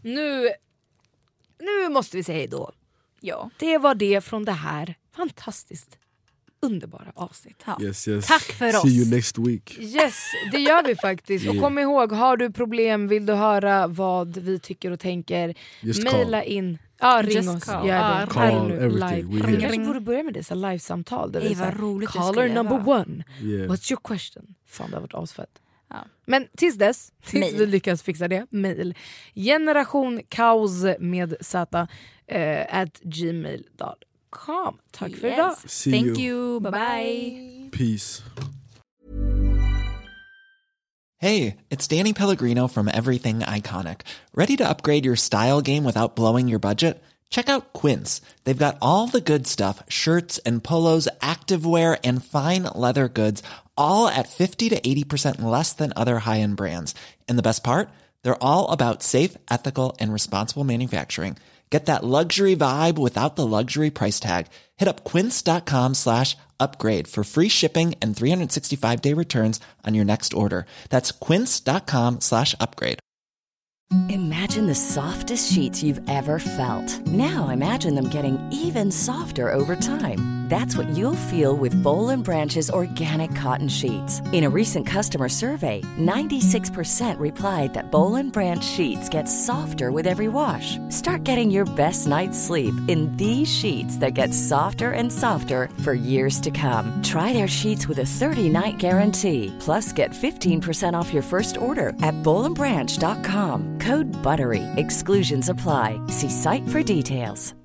Nu måste vi säga hej då. Ja. Det var det från det här fantastiskt underbara avsnitt. Ja. Yes. Tack för oss. See you next week. Yes, det gör vi faktiskt. Och kom ihåg, har du problem, vill du höra vad vi tycker och tänker, mejla in. Ring oss. Call everything. Vi kanske borde börja med det, så live-samtal. Det var roligt. Caller number 1. Yeah. What's your question? Fan, det har varit asfett. Ja. Men tills vi lyckas fixa det, mejl generationkaos med z @gmail.com. Tack för idag. Thank you. Bye. Peace. Hey, it's Danny Pellegrino from Everything Iconic. Ready to upgrade your style game without blowing your budget? Check out Quince. They've got all the good stuff, shirts and polos, activewear and fine leather goods, all at 50 to 80% less than other high-end brands. And the best part? They're all about safe, ethical, and responsible manufacturing. Get that luxury vibe without the luxury price tag. Hit up quince.com/upgrade for free shipping and 365-day returns on your next order. That's quince.com/upgrade. Imagine the softest sheets you've ever felt. Now imagine them getting even softer over time. That's what you'll feel with Boll & Branch's organic cotton sheets. In a recent customer survey, 96% replied that Boll & Branch sheets get softer with every wash. Start getting your best night's sleep in these sheets that get softer and softer for years to come. Try their sheets with a 30-night guarantee. Plus, get 15% off your first order at bollandbranch.com. Code BUTTERY. Exclusions apply. See site for details.